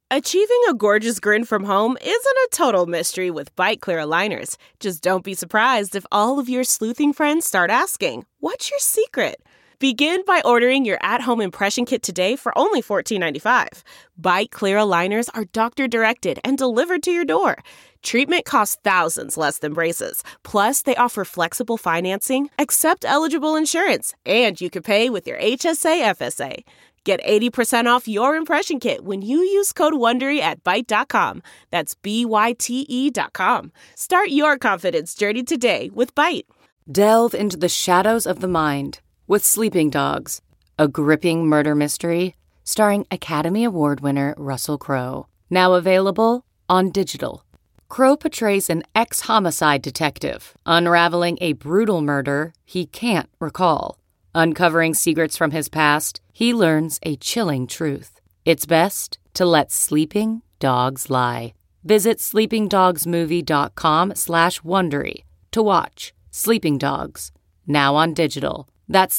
Achieving a gorgeous grin from home isn't a total mystery with Byte Clear aligners. Just don't be surprised if all of your sleuthing friends start asking, "What's your secret?" Begin by ordering your at-home impression kit today for only $14.95. Byte Clear aligners are doctor-directed and delivered to your door. Treatment costs thousands less than braces. Plus, they offer flexible financing, accept eligible insurance, and you can pay with your HSA FSA. Get 80% off your impression kit when you use code WONDERY at Byte.com. That's BYTE.com. Start your confidence journey today with Byte. Delve into the shadows of the mind with Sleeping Dogs, a gripping murder mystery starring Academy Award winner Russell Crowe. Now available on digital. Crowe portrays an ex-homicide detective unraveling a brutal murder he can't recall. Uncovering secrets from his past, he learns a chilling truth. It's best to let sleeping dogs lie. Visit sleepingdogsmovie.com/Wondery to watch Sleeping Dogs, now on digital. That's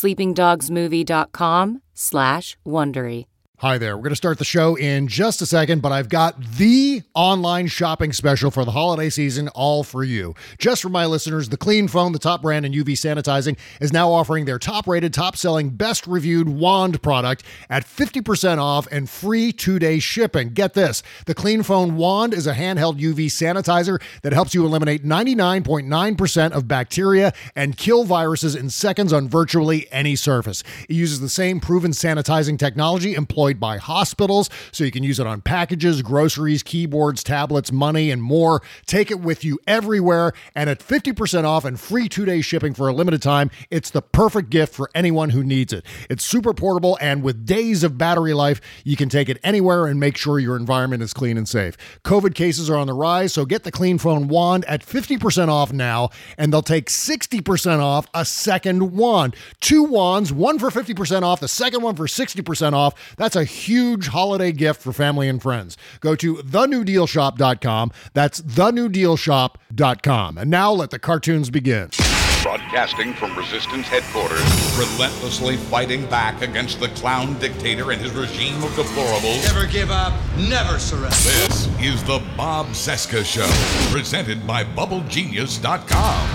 sleepingdogsmovie.com/Wondery. Hi there. We're going to start the show in just a second, but I've got the online shopping special for the holiday season all for you. Just for my listeners, the Clean Phone, the top brand in UV sanitizing, is now offering their top-rated, top-selling, best-reviewed wand product at 50% off and free 2-day shipping. Get this. The Clean Phone wand is a handheld UV sanitizer that helps you eliminate 99.9% of bacteria and kill viruses in seconds on virtually any surface. It uses the same proven sanitizing technology employed by hospitals, so you can use it on packages, groceries, keyboards, tablets, money, and more. Take it with you everywhere, and at 50% off and free 2-day shipping for a limited time, it's the perfect gift for anyone who needs it. It's super portable, and with days of battery life, you can take it anywhere and make sure your environment is clean and safe. COVID cases are on the rise, so get the Clean Phone wand at 50% off now, and they'll take 60% off a second wand. 2 wands, one for 50% off, the second one for 60% off. That's a huge holiday gift for family and friends. Go to thenewdealshop.com. That's thenewdealshop.com. And now let the cartoons begin. Broadcasting from Resistance Headquarters. Relentlessly fighting back against the clown dictator and his regime of deplorables. Never give up, never surrender. This is the Bob Cesca Show, presented by BubbleGenius.com.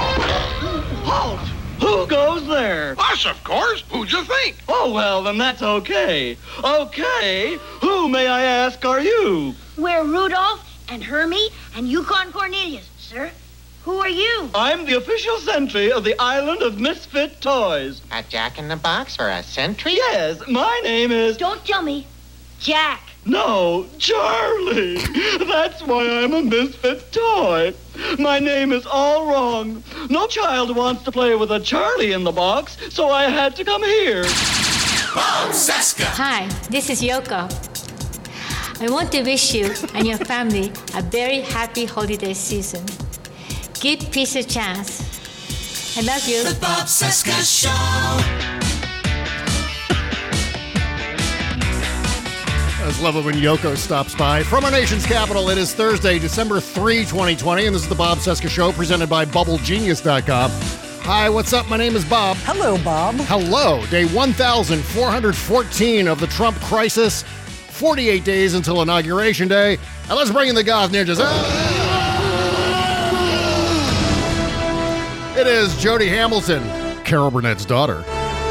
Halt! Who goes there? Us, of course. Who'd you think? Oh, well, then that's okay. Okay, who, may I ask, are you? We're Rudolph and Hermie and Yukon Cornelius, sir. Who are you? I'm the official sentry of the Island of Misfit Toys. A jack-in-the-box or a sentry? Yes, my name is... Don't tell me. Jack. No, Charlie. That's why I'm a misfit toy. My name is all wrong. No child wants to play with a Charlie in the box, so I had to come here. Bob Cesca. Hi, this is Yoko. I want to wish you and your family a very happy holiday season. Give peace a chance. I love you. The Bob Cesca Show. I just love it when Yoko stops by. From our nation's capital, it is Thursday, December 3, 2020, and this is the Bob Cesca Show presented by BubbleGenius.com. Hi, what's up? My name is Bob. Hello, Bob. Hello. Day 1,414 of the Trump crisis. 48 days until Inauguration Day. Now let's bring in the Goth Ninjas. It is Jody Hamilton, Carol Burnett's daughter.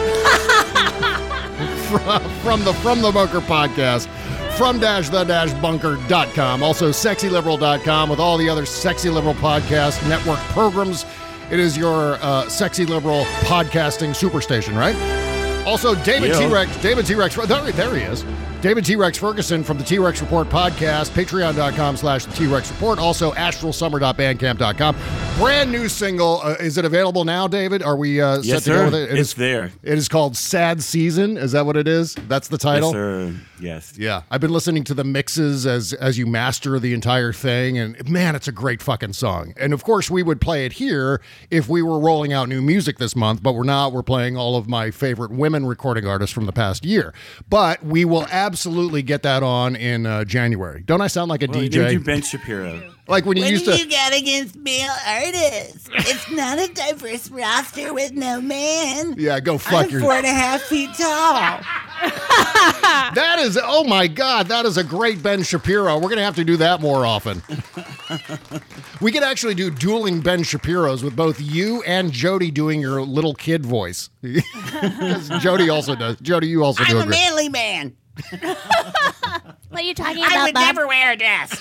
from the Bunker podcast, from-the-bunker.com, also sexyliberal.com with all the other Sexy Liberal Podcast Network programs. It is your Sexy Liberal podcasting superstation, right? Also, David T-Rex, there he is. David T-Rex Ferguson from the T-Rex Report podcast, patreon.com/the T-Rex Report, also astralsummer.bandcamp.com. Brand new single. Is it available now, David? Are we set to go with it? It's there. It is called Sad Season. Is that what it is? That's the title? Yes, sir. Yes. Yeah. I've been listening to the mixes as you master the entire thing, and man, it's a great fucking song. And of course, we would play it here if we were rolling out new music this month, but we're not. We're playing all of my favorite women recording artists from the past year. But we will absolutely get that on in January. Don't I sound like a DJ? You do Ben Shapiro. Like when you what used to. What do you got against male artists? It's not a diverse roster with no man. Yeah, go fuck yourself. I'm 4.5 feet tall. That is, oh my God, that is a great Ben Shapiro. We're going to have to do that more often. We could actually do dueling Ben Shapiros with both you and Jody doing your little kid voice. Because Jody also does. Jody, you also do I'm a manly man. What are you talking about, I would Bob? never wear a dress.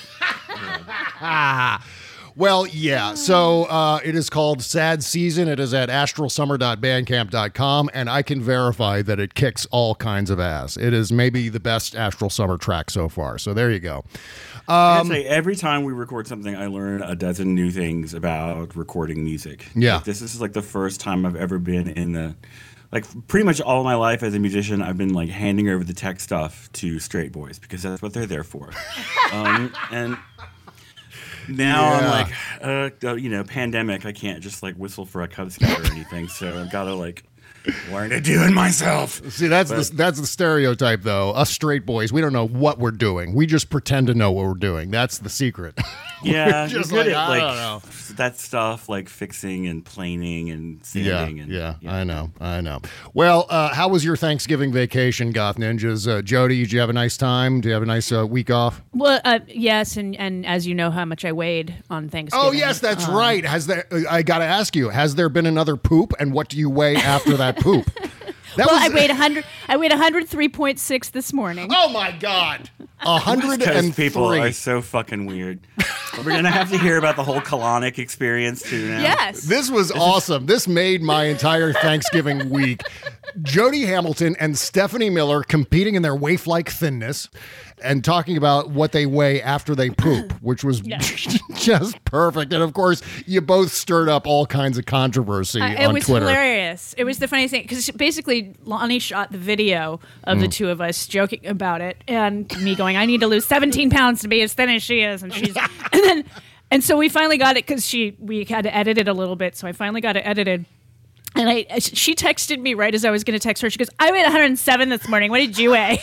Well, yeah. So it is called Sad Season. It is at astralsummer.bandcamp.com, and I can verify that it kicks all kinds of ass. It is maybe the best Astral Summer track so far. So there you go. I gotta say, every time we record something, I learn a dozen new things about recording music. Yeah. Like, this is like the first time I've ever been in the... Like, pretty much all my life as a musician, I've been, like, handing over the tech stuff to straight boys because that's what they're there for. And... Now I'm like, pandemic. I can't just like whistle for a Cub Scout or anything. So I've got to like learn to do it myself. See, that's the stereotype, though. Us straight boys, we don't know what we're doing. We just pretend to know what we're doing. That's the secret. Yeah, just good like, at, I don't know. That stuff, like fixing and planing and sanding. Yeah, I know. Well, how was your Thanksgiving vacation, Goth Ninjas? Jody, did you have a nice time? Do you have a nice week off? Well, yes, and as you know how much I weighed on Thanksgiving. Oh, yes, that's right. I got to ask you, has there been another poop, and what do you weigh after that poop? I weighed 100. I weighed 103.6 this morning. Oh my God, 103. Because people are so fucking weird. We're gonna have to hear about the whole colonic experience too now. Yes, this was awesome. This made my entire Thanksgiving week. Jody Hamilton and Stephanie Miller competing in their waif-like thinness and talking about what they weigh after they poop, which was just perfect. And of course, you both stirred up all kinds of controversy on Twitter. It was hilarious. It was the funniest thing because basically Lonnie shot the video of the two of us joking about it and me going, I need to lose 17 pounds to be as thin as she is. And she's and so we finally got it because we had to edit it a little bit. So I finally got it edited. And she texted me right as I was going to text her. She goes, I weighed 107 this morning. What did you weigh?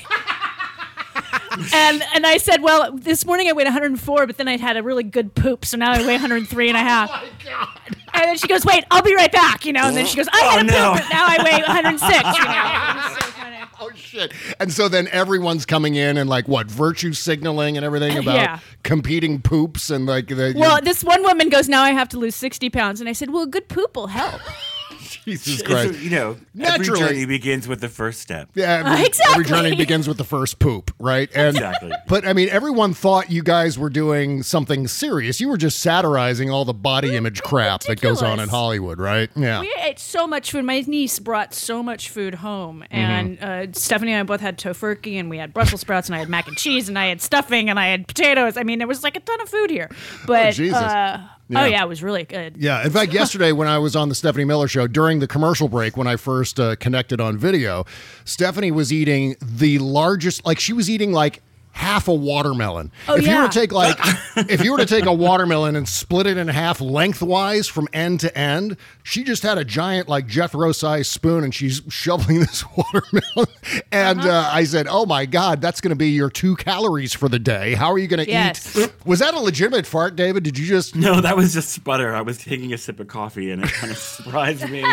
And I said, well, this morning I weighed 104, but then I'd had a really good poop, so now I weigh 103 and a half. Oh, my God. And then she goes, wait, I'll be right back, And then she goes, I had a poop, but now I weigh 106, It was so funny. Oh, shit. And so then everyone's coming in and, like, what, virtue signaling and everything about competing poops and, like... this one woman goes, now I have to lose 60 pounds. And I said, well, a good poop will help. Jesus Christ. Every journey begins with the first step. Yeah, every journey begins with the first poop, right? And, exactly. But, I mean, everyone thought you guys were doing something serious. You were just satirizing all the body image crap that goes on in Hollywood, right? Yeah. We ate so much food. My niece brought so much food home. And Stephanie and I both had tofurkey, and we had Brussels sprouts, and I had mac and cheese, and I had stuffing, and I had potatoes. I mean, there was like a ton of food here. But, Jesus. Oh, yeah, it was really good. Yeah, in fact, yesterday when I was on the Stephanie Miller Show, during the commercial break, when I first connected on video, Stephanie was eating the largest, like she was eating like half a watermelon. Oh, if you were to take if you were to take a watermelon and split it in half lengthwise from end to end, she just had a giant like Jethro-sized spoon and she's shoveling this watermelon. And I said, oh my God, that's going to be your 2 calories for the day. How are you going to eat? Was that a legitimate fart, David? Did you just... No, that was just sputter. I was taking a sip of coffee and it kind of surprised me.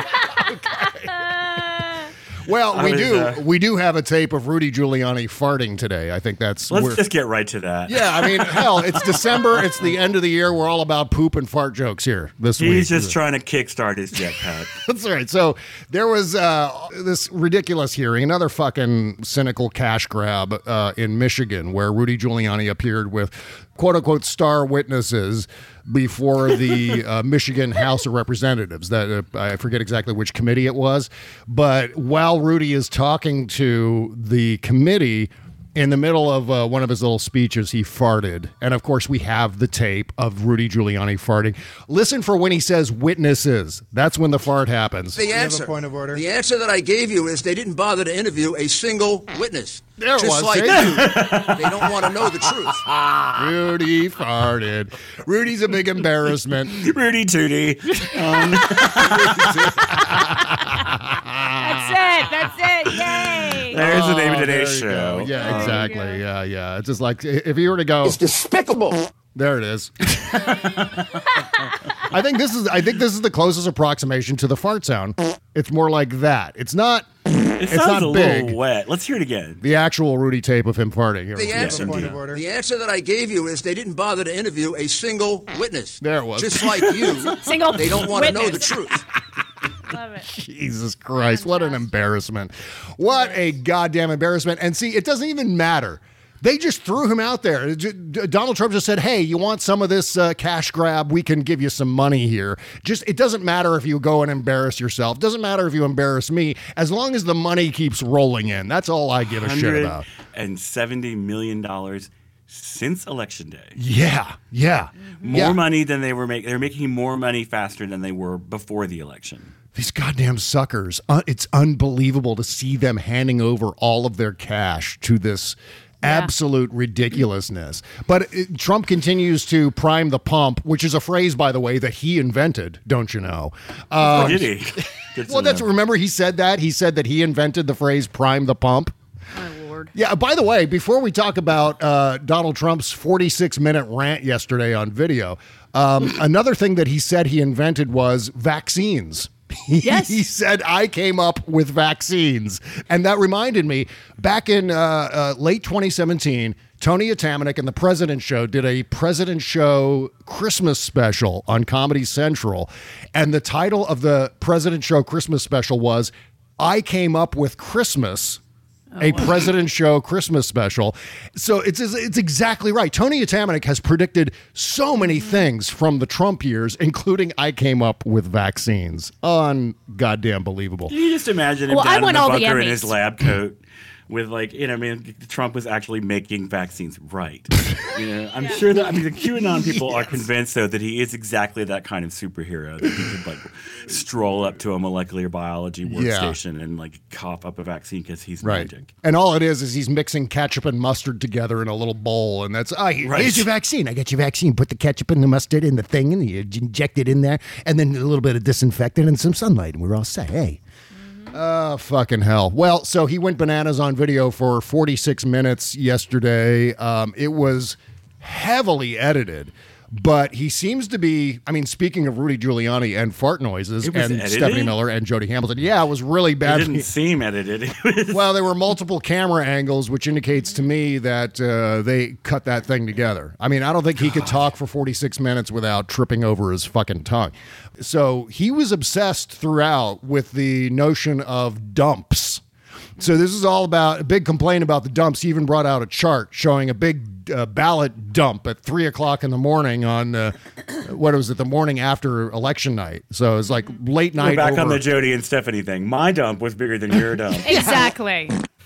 Well, we do have a tape of Rudy Giuliani farting today. I think that's... Let's just get right to that. Yeah, I mean, hell, it's December. It's the end of the year. We're all about poop and fart jokes here this week. He's just trying to kickstart his jetpack. That's right. So there was this ridiculous hearing, another fucking cynical cash grab in Michigan, where Rudy Giuliani appeared with quote-unquote star witnesses before the Michigan House of Representatives. That I forget exactly which committee it was. But while Rudy is talking to the committee, in the middle of one of his little speeches, he farted. And, of course, we have the tape of Rudy Giuliani farting. Listen for when he says witnesses. That's when the fart happens. The answer. Point of order. The answer that I gave you is they didn't bother to interview a single witness. There it Just was. like See? you. They don't want to know the truth. Rudy farted. Rudy's a big embarrassment. Rudy Tootie. That's it. Yay. There's the name of today's show. Yeah, exactly. Yeah. It's just like if you were to go... It's despicable. There it is. I think this is the closest approximation to the fart sound. It's more like that. It's not. It's not a big. little wet. Let's hear it again. The actual Rudy tape of him farting. Here, The answer that I gave you is they didn't bother to interview a single witness. There it was. Just like you, Single they don't want to know the witness. truth. Love it. Jesus Christ, what an embarrassment. What a goddamn embarrassment. And see, it doesn't even matter. They just threw him out there. Donald Trump just said, hey, you want some of this cash grab? We can give you some money here. Just, it doesn't matter if you go and embarrass yourself. It doesn't matter if you embarrass me, as long as the money keeps rolling in. That's all I give a shit about. $170 million since Election Day. Yeah. More money than they were making. They're making more money faster than they were before the election. These goddamn suckers. It's unbelievable to see them handing over all of their cash to this absolute ridiculousness. But Trump continues to prime the pump, which is a phrase, by the way, that he invented, don't you know? Did he? Well, remember he said that? He said that he invented the phrase prime the pump. My Lord. Yeah, by the way, before we talk about Donald Trump's 46-minute rant yesterday on video, another thing that he said he invented was vaccines. Yes. He said, I came up with vaccines. And that reminded me, back in late 2017, Tony Atamanuik and The President Show did a President Show Christmas special on Comedy Central. And the title of the President Show Christmas special was, I Came Up with Christmas. A President Show Christmas special. So it's exactly right. Tony Atamanuik has predicted so many things from the Trump years, including I came up with vaccines. Goddamn believable. Can you just imagine him Well, I down in want the all the bunker in Emmys. his lab coat with Trump was actually making vaccines right. I'm sure that, the QAnon people are convinced, though, that he is exactly that kind of superhero, that he could, stroll up to a molecular biology workstation and, cough up a vaccine because he's magic. And all it is he's mixing ketchup and mustard together in a little bowl, and that's, here's your vaccine. I got your vaccine. Put the ketchup and the mustard in the thing, and you inject it in there, and then a little bit of disinfectant and some sunlight, and we're all set. Hey. Fucking hell. Well, so he went bananas on video for 46 minutes yesterday. It was heavily edited, but he seems to be, speaking of Rudy Giuliani and fart noises and edited? Stephanie Miller and Jody Hamilton. Yeah, it was really bad. It didn't seem edited. Well, there were multiple camera angles, which indicates to me that they cut that thing together. I don't think he could talk for 46 minutes without tripping over his fucking tongue. So he was obsessed throughout with the notion of dumps. So this is all about a big complaint about the dumps. He even brought out a chart showing a big ballot dump at 3:00 in the morning on the morning after election night. So it's like late night. We're back on the Jody and Stephanie thing. My dump was bigger than your dump. Exactly.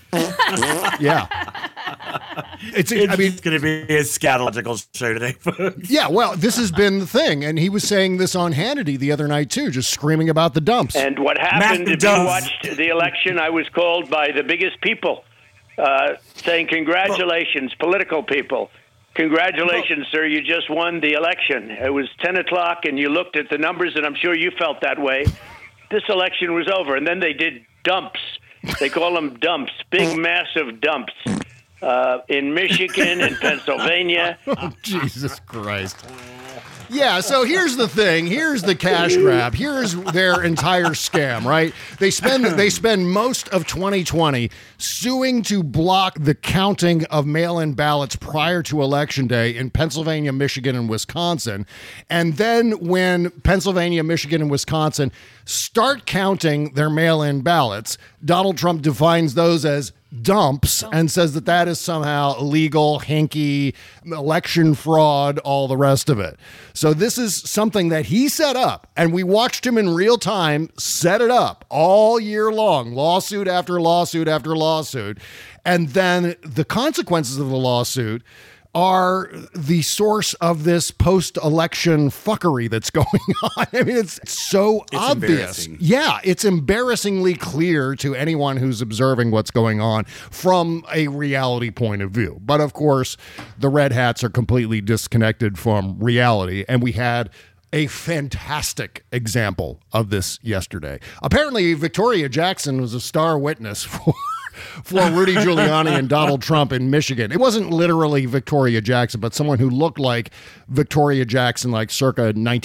Yeah. It's going to be a scatological show today, folks. Yeah, well, this has been the thing. And he was saying this on Hannity the other night, too, just screaming about the dumps. And what happened, if you watched the election, I was called by the biggest people saying, congratulations, political people. Congratulations, sir, you just won the election. It was 10 o'clock, and you looked at the numbers, and I'm sure you felt that way. This election was over. And then they did dumps. They call them dumps, big, massive dumps. In Michigan, in Pennsylvania. Oh, Jesus Christ. Yeah, so here's the thing. Here's the cash grab. Here's their entire scam, right? They spend most of 2020 suing to block the counting of mail-in ballots prior to Election Day in Pennsylvania, Michigan, and Wisconsin. And then when Pennsylvania, Michigan, and Wisconsin start counting their mail-in ballots, Donald Trump defines those as dumps and says that is somehow illegal, hinky, election fraud, all the rest of it. So this is something that he set up, and we watched him in real time set it up all year long, lawsuit after lawsuit after lawsuit. And then the consequences of the lawsuit are the source of this post-election fuckery that's going on. It's so obvious. Yeah, it's embarrassingly clear to anyone who's observing what's going on from a reality point of view. But of course, the red hats are completely disconnected from reality, and we had a fantastic example of this yesterday. Apparently, Victoria Jackson was a star witness for Rudy Giuliani and Donald Trump in Michigan. It wasn't literally Victoria Jackson, but someone who looked like Victoria Jackson, like circa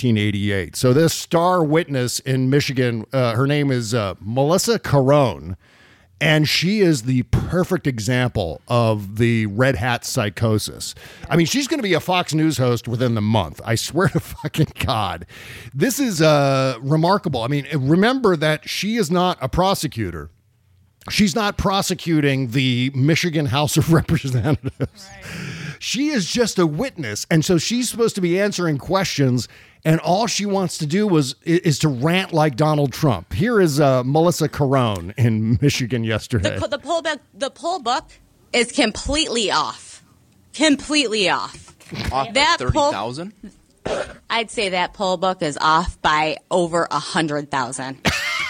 1988. So this star witness in Michigan, her name is Melissa Carone. And she is the perfect example of the red hat psychosis. I mean, she's going to be a Fox News host within the month. I swear to fucking God. This is remarkable. I mean, remember that she is not a prosecutor. She's not prosecuting the Michigan House of Representatives. Right. She is just a witness. And so she's supposed to be answering questions, and all she wants to do is to rant like Donald Trump. Here is Melissa Carone in Michigan yesterday. The poll book is completely off. Completely off. Off that 30,000? I'd say that poll book is off by over 100,000.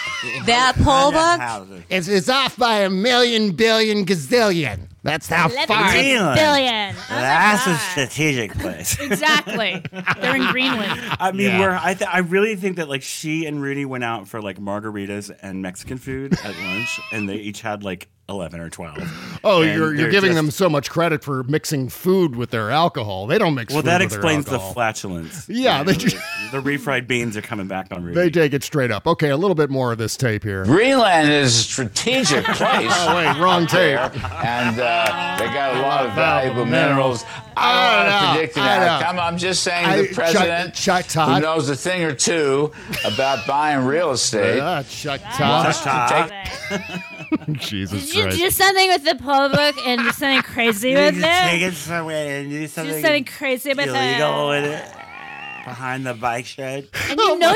That poll book? It's off by a million, billion, gazillion. That's how far. Billion. That's a strategic place. Exactly. They're in Greenland. I mean, I really think that like she and Rudy went out for like margaritas and Mexican food at lunch, and they each had like 11 or 12. Oh, you're giving them so much credit for mixing food with their alcohol. They don't mix food with their alcohol. Well, that explains the flatulence. Yeah. The refried beans are coming back on Rudy. They take it straight up. Okay, a little bit more of this tape here. Greenland is a strategic place. Oh, wait, wrong tape. And they got a lot of valuable minerals. I'm not predicting that. I'm just saying the president who knows a thing or two about buying real estate. Chuck wants Todd. to take Jesus Did you Christ. do something with the poll book and do something crazy with it? Take it somewhere and do something something crazy with illegal with it. Behind the bike shed. And you know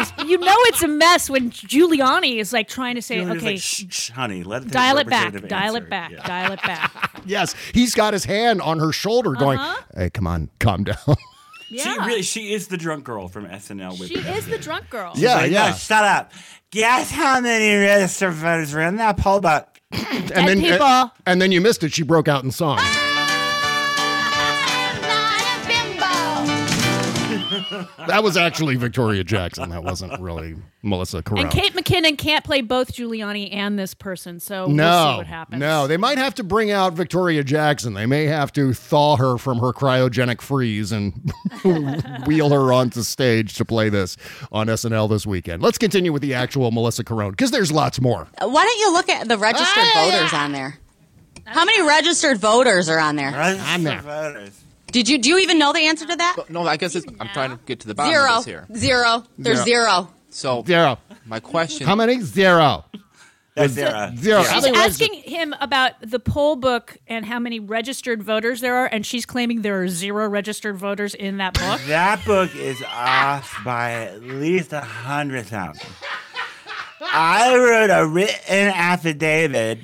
it's a mess when Giuliani is like trying to say, Giuliani's okay, like, shh, honey, let dial it back, representative dial answer. it back, Yeah. dial it back. Yes, he's got his hand on her shoulder going, hey, come on, calm down. Yeah. She is the drunk girl from SNL. She is the drunk girl. She's like, "No, shut up. Guess how many registered voters were in that poll book? And then you missed it. She broke out in song. That was actually Victoria Jackson. That wasn't really Melissa Carone. And Kate McKinnon can't play both Giuliani and this person, so we'll see what happens. No, they might have to bring out Victoria Jackson. They may have to thaw her from her cryogenic freeze and wheel her onto stage to play this on SNL this weekend. Let's continue with the actual Melissa Carone, because there's lots more. Why don't you look at the registered voters on there? How many registered voters are on there? Registered voters. Do you even know the answer to that? No, I guess I'm trying to get to the bottom of this here. Zero. There's zero. So zero. My question. How many? Zero. That's zero. She's asking him about the poll book and how many registered voters there are, and she's claiming there are 0 registered voters in that book. That book is off by at least 100,000. I wrote a written affidavit.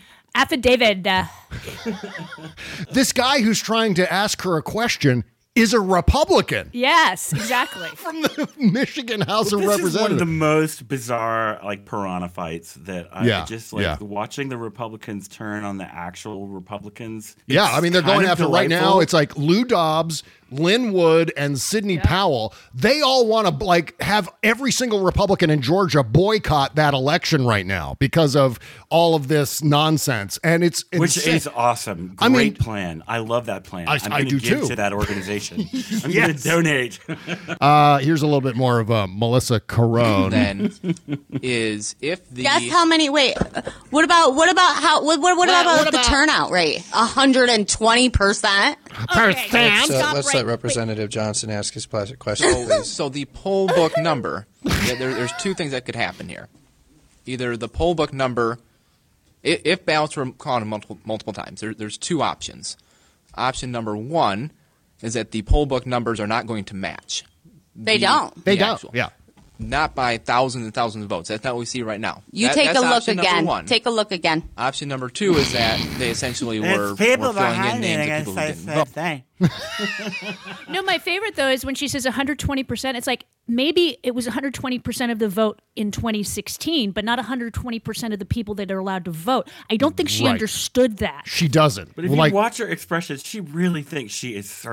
This guy who's trying to ask her a question is a Republican. Yes, exactly. From the Michigan House of This Representatives. is one of the most bizarre, like, piranha fights that I just, like, watching the Republicans turn on the actual Republicans. Yeah, I mean, they're going after right now. It's like Lou Dobbs, Lynn Wood, and Sidney Powell. They all want to, like, have every single Republican in Georgia boycott that election right now because of all of this nonsense. And it's Which insane. is awesome. I mean, Great plan. I love that plan. I'm I going do to give too. to that organization. I'm going to donate. Here's a little bit more of Melissa Carone. Then is if the Guess how many? Wait, what about the turnout rate? 120%. Let's let Representative Johnson ask his question, please. So the poll book number, there's two things that could happen here. Either the poll book number, if ballots were counted multiple times, there's two options. Option number one is that the poll book numbers are not going to match. They don't. They don't. Yeah. Not by thousands and thousands of votes. That's not what we see right now. Take that's a look option number again. one. Take a look again. Option number two is that they essentially were people filling in behind me names of that people who say didn't the vote. thing. No, my favorite, though, is when she says 120%. It's like maybe it was 120% of the vote in 2016, but not 120% of the people that are allowed to vote. I don't think she Right. understood that. She doesn't. But if you watch her expressions, she really thinks she is serving it.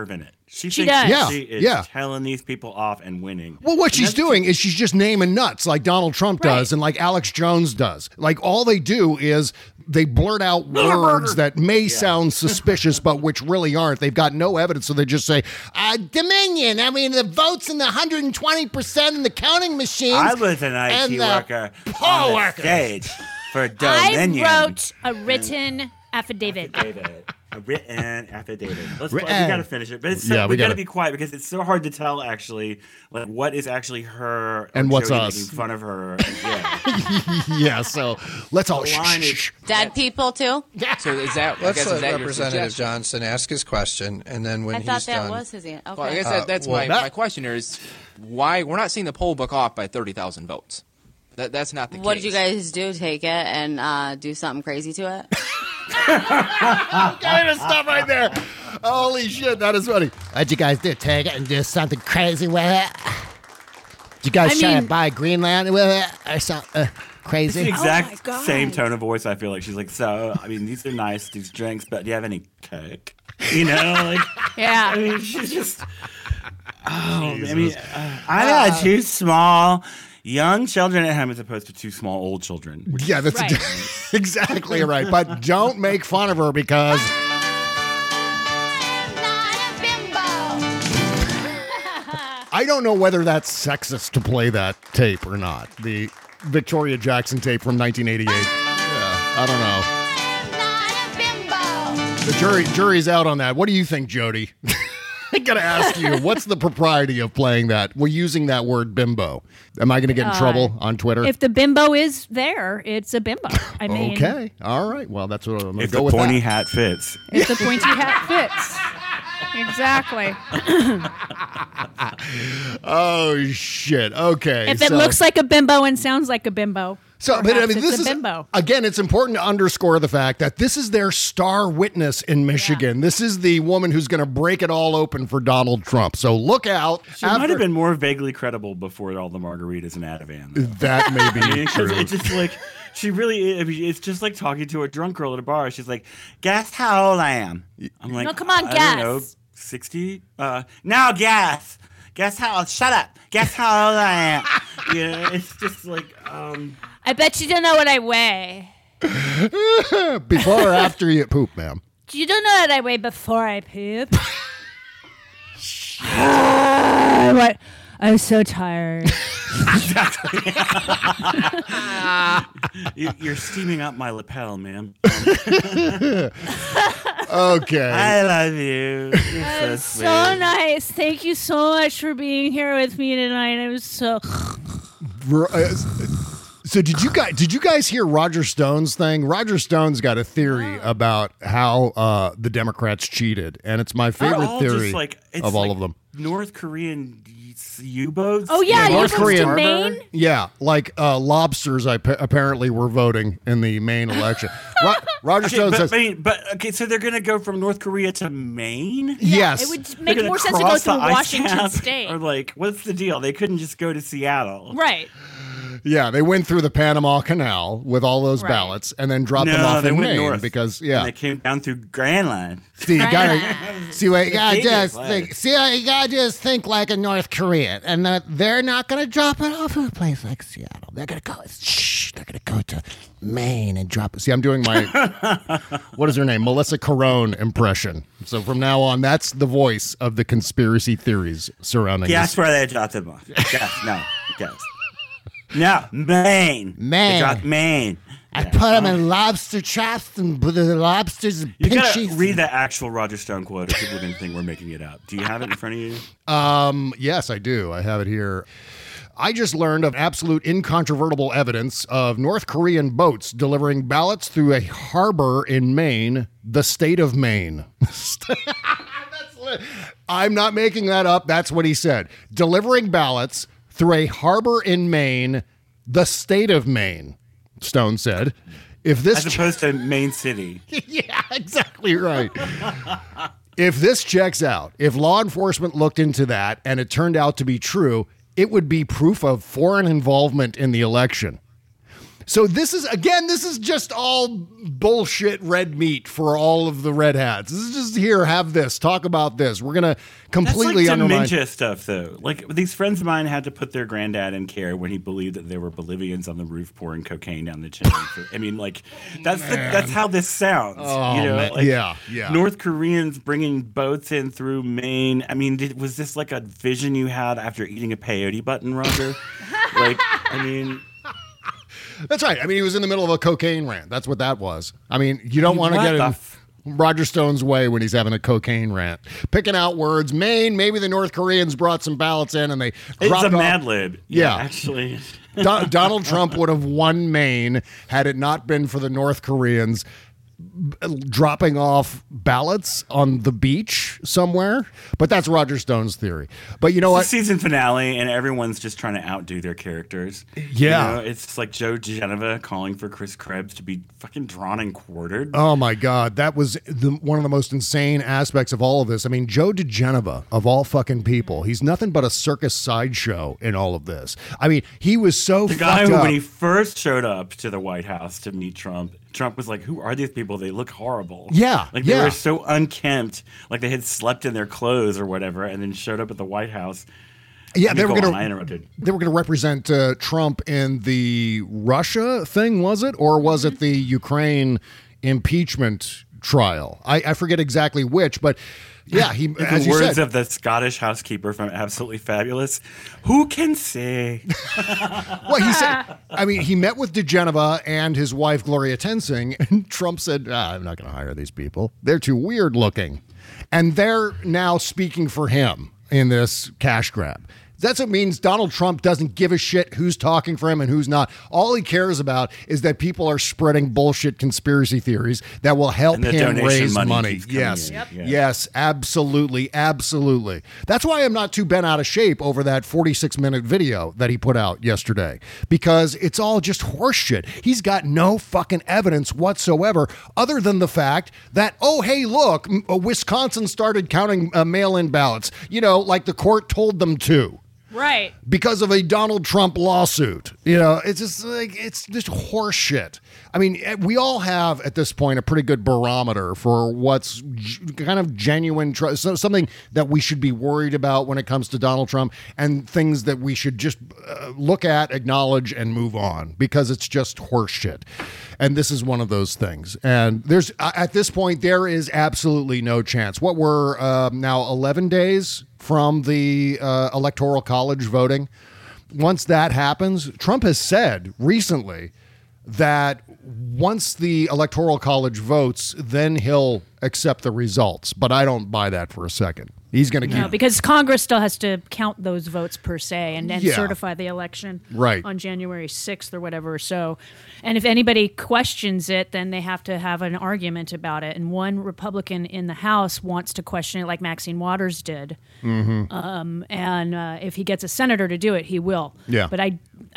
She She thinks does. Yeah, she is yeah. telling these people off and winning. Well, what And she's that's doing is she's just naming nuts like Donald Trump does and like Alex Jones does. Like all they do is they blurt out words that may sound suspicious, but which really aren't. They've got no evidence, so they just say, Dominion. I mean, the votes in the 120% in the counting machines. I was an and IT the worker poll on the workers. stage for Dominion. I wrote a written affidavit. A written affidavit. We Written. got to finish it, but it's Yeah, we got gotta- to be quiet because it's so hard to tell actually, like what is actually her And or what's Jody us. making fun of her. And, yeah. Yeah, so let's all The line is- Dead people too? So is that? I Let's guess, is let that your Representative suggestion? Johnson ask his question, and then when I he's thought that done, was his answer. Okay. Well, I guess that's my question here is why we're not seeing the poll book off by 30,000 votes. That's not the case. What did you guys do? Take it and do something crazy to it? Kind of stuff right there. Holy shit, that is funny. What'd you guys do? Take it and do something crazy with it? Did you guys try to buy Greenland with it or something It's crazy? the exact same tone of voice. I feel like she's like, so I mean, these are nice, these drinks, but do you have any cake? You know, like Yeah. I mean, she's just. Oh, I mean, I had two small, young children at home as opposed to two small, old children. Yeah, that's exactly right. But don't make fun of her because I don't know whether that's sexist to play that tape or not. The Victoria Jackson tape from 1988. Yeah, I don't know. The jury's out on that. What do you think, Jody? I gotta ask you, what's the propriety of playing that? We're using that word bimbo. Am I gonna get in trouble on Twitter? If the bimbo is there, it's a bimbo. I mean, Okay. All right. Well, that's what I'm gonna If go the with. pointy that. hat fits. if the pointy hat fits. Exactly. Oh shit. Okay. If it looks like a bimbo and sounds like a bimbo. So, but I perhaps mean, it's this a is bimbo. again. It's important to underscore the fact that this is their star witness in Michigan. This is the woman who's going to break it all open for Donald Trump. So look out. She might have been more vaguely credible before all the margaritas and Ativan. That may be I mean, 'cause true. it's just like she really. I mean, it's just like talking to a drunk girl at a bar. She's like, "Guess how old I am?" I'm like, No, come on, I guess. don't know, 60. Now guess. Guess how? Shut up. Guess how old I am. Yeah, it's just like. I bet you don't know what I weigh. Before or after you poop, ma'am? You don't know what I weigh before I poop. What? I'm so tired. You're steaming up my lapel, ma'am. Okay. I love you. You're so sweet. So nice. Thank you so much for being here with me tonight. I was so. So did you guys hear Roger Stone's thing? Roger Stone's got a theory about how the Democrats cheated, and it's my They're favorite all theory just like, it's of all like of them. North Korean U-boats. Oh yeah, North you Korean to Maine. Yeah, like lobsters. Apparently were voting in the Maine election. Roger Stone says, okay, so they're going to go from North Korea to Maine? Yes. It would They're make gonna more sense to go cross the through ice Washington cap? State. Or like, what's the deal? They couldn't just go to Seattle. Right. yeah, they went through the Panama Canal with all those Right. ballots and then dropped them No, off they in went Maine north. because And they came down through Grand Line. See, you gotta see what you gotta Jesus just Christ. think. See, you gotta just think like a North Korean, and they're not gonna drop it off in a place like Seattle. They're gonna go. They're gonna go to Maine and drop it. See, I'm doing my what is her name, Melissa Carone impression. So from now on, that's the voice of the conspiracy theories surrounding Guess this. where they dropped them off. Guess. No. Guess. No. Maine. Maine. They dropped Maine. I put them in lobster traps and put the lobsters in You gotta pinchies. read the actual Roger Stone quote, or people are gonna think we're making it up. Do you have it in front of you? Yes, I do. I have it here. I just learned of absolute incontrovertible evidence of North Korean boats delivering ballots through a harbor in Maine, the state of Maine. I'm not making that up. That's what he said. Delivering ballots through a harbor in Maine, the state of Maine, Stone said. If this As opposed to Maine City. yeah, exactly right. If this checks out, if law enforcement looked into that and it turned out to be true, it would be proof of foreign involvement in the election. So this is just all bullshit red meat for all of the red hats. This is just here, have this, talk about this. We're going to completely undermine. That's like dementia stuff, though. Like, these friends of mine had to put their granddad in care when he believed that there were Bolivians on the roof pouring cocaine down the chimney. I mean, like, that's how this sounds. Oh, you know? man. Like, yeah. North Koreans bringing boats in through Maine. I mean, was this like a vision you had after eating a peyote button, Roger? Like, I mean... That's right. I mean, he was in the middle of a cocaine rant. That's what that was. I mean, you don't want to get in Roger Stone's way when he's having a cocaine rant. Picking out words. Maine, maybe the North Koreans brought some ballots in and they dropped It's a off. Mad Lib. Yeah, actually. Donald Trump would have won Maine had it not been for the North Koreans dropping off ballots on the beach somewhere. But that's Roger Stone's theory. But you know what? It's the season finale, and everyone's just trying to outdo their characters. Yeah. You know, it's like Joe Genova calling for Chris Krebs to be fucking drawn and quartered. Oh, my God. That was one of the most insane aspects of all of this. I mean, Joe DeGenova, of all fucking people, he's nothing but a circus sideshow in all of this. I mean, he was so fucked up. The guy who, when he first showed up to the White House to meet Trump was like, who are these people? They look horrible. Yeah. Like, they were so unkempt, like they had slept in their clothes or whatever, and then showed up at the White House. Yeah, they were going to represent Trump in the Russia thing, was it? Or was it the Ukraine impeachment trial? I forget exactly which, but yeah, he, as the words of the Scottish housekeeper from Absolutely Fabulous, who can say? Well, he said, I mean, he met with DeGenova and his wife, Gloria Tenzing, and Trump said, I'm not going to hire these people. They're too weird looking. And they're now speaking for him in this cash grab. That's what means Donald Trump doesn't give a shit who's talking for him and who's not. All he cares about is that people are spreading bullshit conspiracy theories that will help him raise money. Yes. Yes, absolutely. Absolutely. That's why I'm not too bent out of shape over that 46-minute video that he put out yesterday, because it's all just horseshit. He's got no fucking evidence whatsoever other than the fact that, oh, hey, look, Wisconsin started counting mail-in ballots, you know, like the court told them to. Right. Because of a Donald Trump lawsuit. You know, it's just like, it's just horse shit. I mean, we all have at this point a pretty good barometer for what's kind of genuine, something that we should be worried about when it comes to Donald Trump, and things that we should just look at, acknowledge, and move on, because it's just horse shit. And this is one of those things. And there's, at this point, there is absolutely no chance. What we're now 11 days from the Electoral College voting. Once that happens, Trump has said recently that once the Electoral College votes, then he'll accept the results. But I don't buy that for a second. He's going to keep... No, because Congress still has to count those votes per se and certify the election on January 6th or whatever. So, and if anybody questions it, then they have to have an argument about it. And one Republican in the House wants to question it, like Maxine Waters did. Mm-hmm. And if he gets a senator to do it, he will. Yeah. But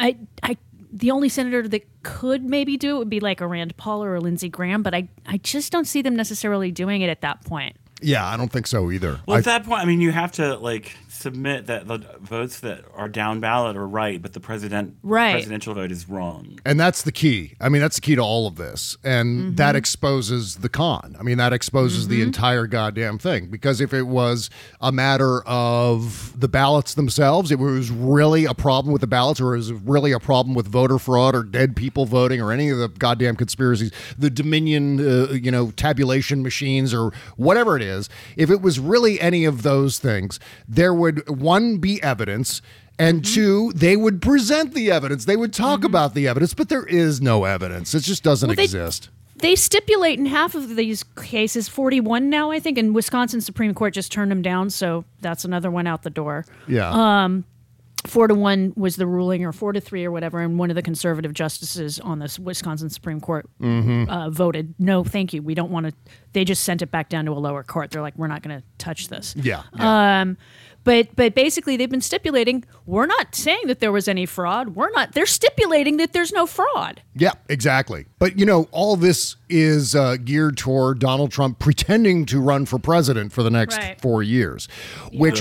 the only senator that could maybe do it would be like a Rand Paul or a Lindsey Graham, but I just don't see them necessarily doing it at that point. Yeah, I don't think so either. Well, at that point, I mean, you have to like submit that the votes that are down ballot are right, but the presidential vote is wrong. And that's the key. I mean, that's the key to all of this. And that exposes the con. I mean, that exposes the entire goddamn thing. Because if it was a matter of the ballots themselves, it was really a problem with the ballots, or it was really a problem with voter fraud or dead people voting or any of the goddamn conspiracies, the Dominion, tabulation machines or whatever it is, if it was really any of those things, there would, one, be evidence, and two, they would present the evidence. They would talk about the evidence, but there is no evidence. It just doesn't exist. They stipulate in half of these cases, 41 now, I think, and Wisconsin Supreme Court just turned them down, so that's another one out the door. Yeah. 4-1 was the ruling, or 4-3 or whatever, and one of the conservative justices on the Wisconsin Supreme Court voted, no, thank you, we don't want to. They just sent it back down to a lower court. They're like, we're not going to touch this. Yeah. But basically, they've been stipulating, we're not saying that there was any fraud. They're stipulating that there's no fraud. Yeah, exactly. But, all this is geared toward Donald Trump pretending to run for president for the next 4 years, which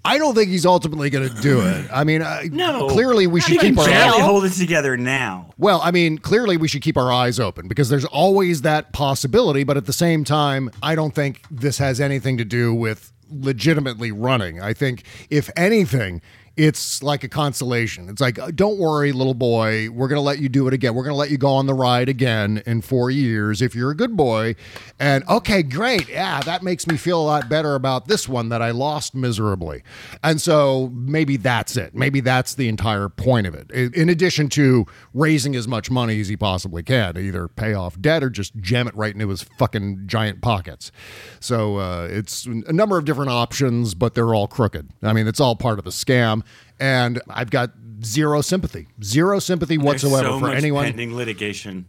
I don't think he's ultimately going to do it. I mean, No. clearly we should He keep can our barely hold it together now. Well, I mean, clearly we should keep our eyes open because there's always that possibility. But at the same time, I don't think this has anything to do with legitimately running. I think, if anything, it's like a consolation. It's like, don't worry, little boy, we're going to let you do it again. We're going to let you go on the ride again in 4 years if you're a good boy. And okay, great. Yeah, that makes me feel a lot better about this one that I lost miserably. And so maybe that's it. Maybe that's the entire point of it. In addition to raising as much money as he possibly can to either pay off debt or just jam it right into his fucking giant pockets. So it's a number of different options, but they're all crooked. I mean, it's all part of the scam. And I've got zero sympathy whatsoever so for much anyone. Pending litigation.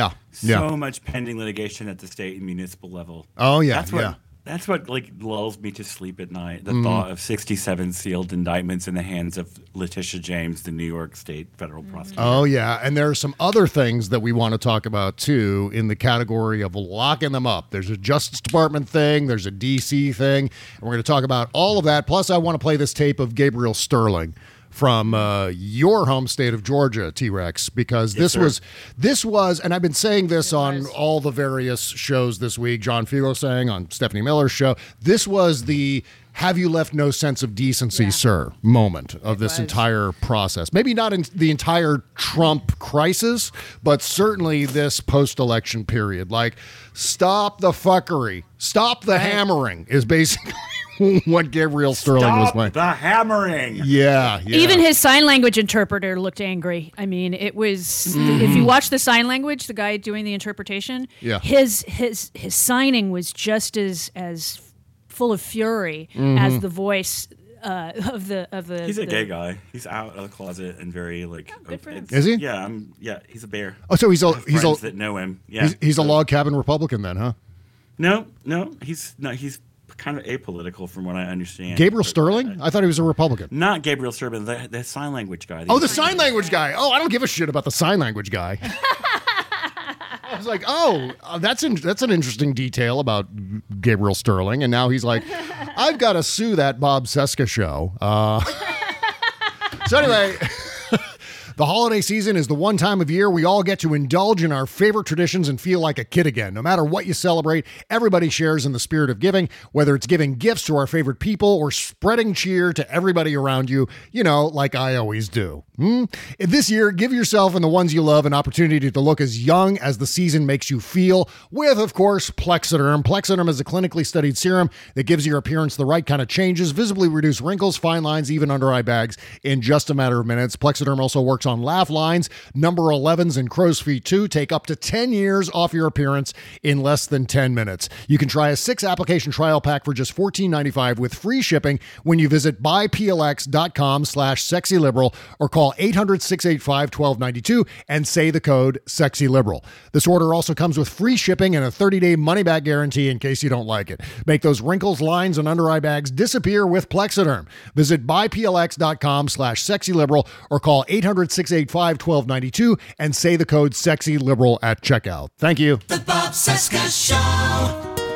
So much pending litigation at the state and municipal level. Oh, yeah. That's what like lulls me to sleep at night. The thought of 67 sealed indictments in the hands of Letitia James, the New York State federal prosecutor. Oh, yeah. And there are some other things that we want to talk about, too, in the category of locking them up. There's a Justice Department thing. There's a D.C. thing. And we're going to talk about all of that. Plus, I want to play this tape of Gabriel Sterling from your home state of Georgia, T-Rex, because this was, and I've been saying this on all the various shows this week, John Fugel saying on Stephanie Miller's show, this was the have you left no sense of decency, sir, moment of this entire process. Maybe not in the entire Trump crisis, but certainly this post-election period. Like, stop the fuckery, stop the hammering is basically what Gabriel Sterling was playing. The hammering. Yeah. Even his sign language interpreter looked angry. I mean, it was if you watch the sign language, the guy doing the interpretation, his signing was just as full of fury as the voice of the. He's a gay guy. He's out of the closet and very like. Is he? Yeah, he's a bear. Oh, so he's friends that know him. Yeah, he's a log cabin Republican then, huh? No, he's not. He's kind of apolitical from what I understand. Gabriel Sterling? I thought he was a Republican. Not Gabriel Sterling, the sign language guy. The sign language guy. Oh, I don't give a shit about the sign language guy. I was like, that's an interesting detail about Gabriel Sterling. And now he's like, I've got to sue that Bob Cesca show. So anyway... The holiday season is the one time of year we all get to indulge in our favorite traditions and feel like a kid again. No matter what you celebrate, everybody shares in the spirit of giving, whether it's giving gifts to our favorite people or spreading cheer to everybody around you, like I always do. This year, give yourself and the ones you love an opportunity to look as young as the season makes you feel with, of course, Plexiderm. Plexiderm is a clinically studied serum that gives your appearance the right kind of changes, visibly reduce wrinkles, fine lines, even under eye bags in just a matter of minutes. Plexiderm also works on laugh lines, number 11s, and crow's feet too. Take up to 10 years off your appearance in less than 10 minutes. You can try a 6-application trial pack for just $14.95 with free shipping when you visit buyplx.com/sexyliberal or call 800-685-1292 and say the code SEXYLIBERAL. This order also comes with free shipping and a 30-day money-back guarantee in case you don't like it. Make those wrinkles, lines, and under eye bags disappear with Plexiderm. Visit buyplx.com/sexyliberal or call 800-685-1292 and say the code SEXYLIBERAL at checkout. Thank you. The Bob Cesca Show.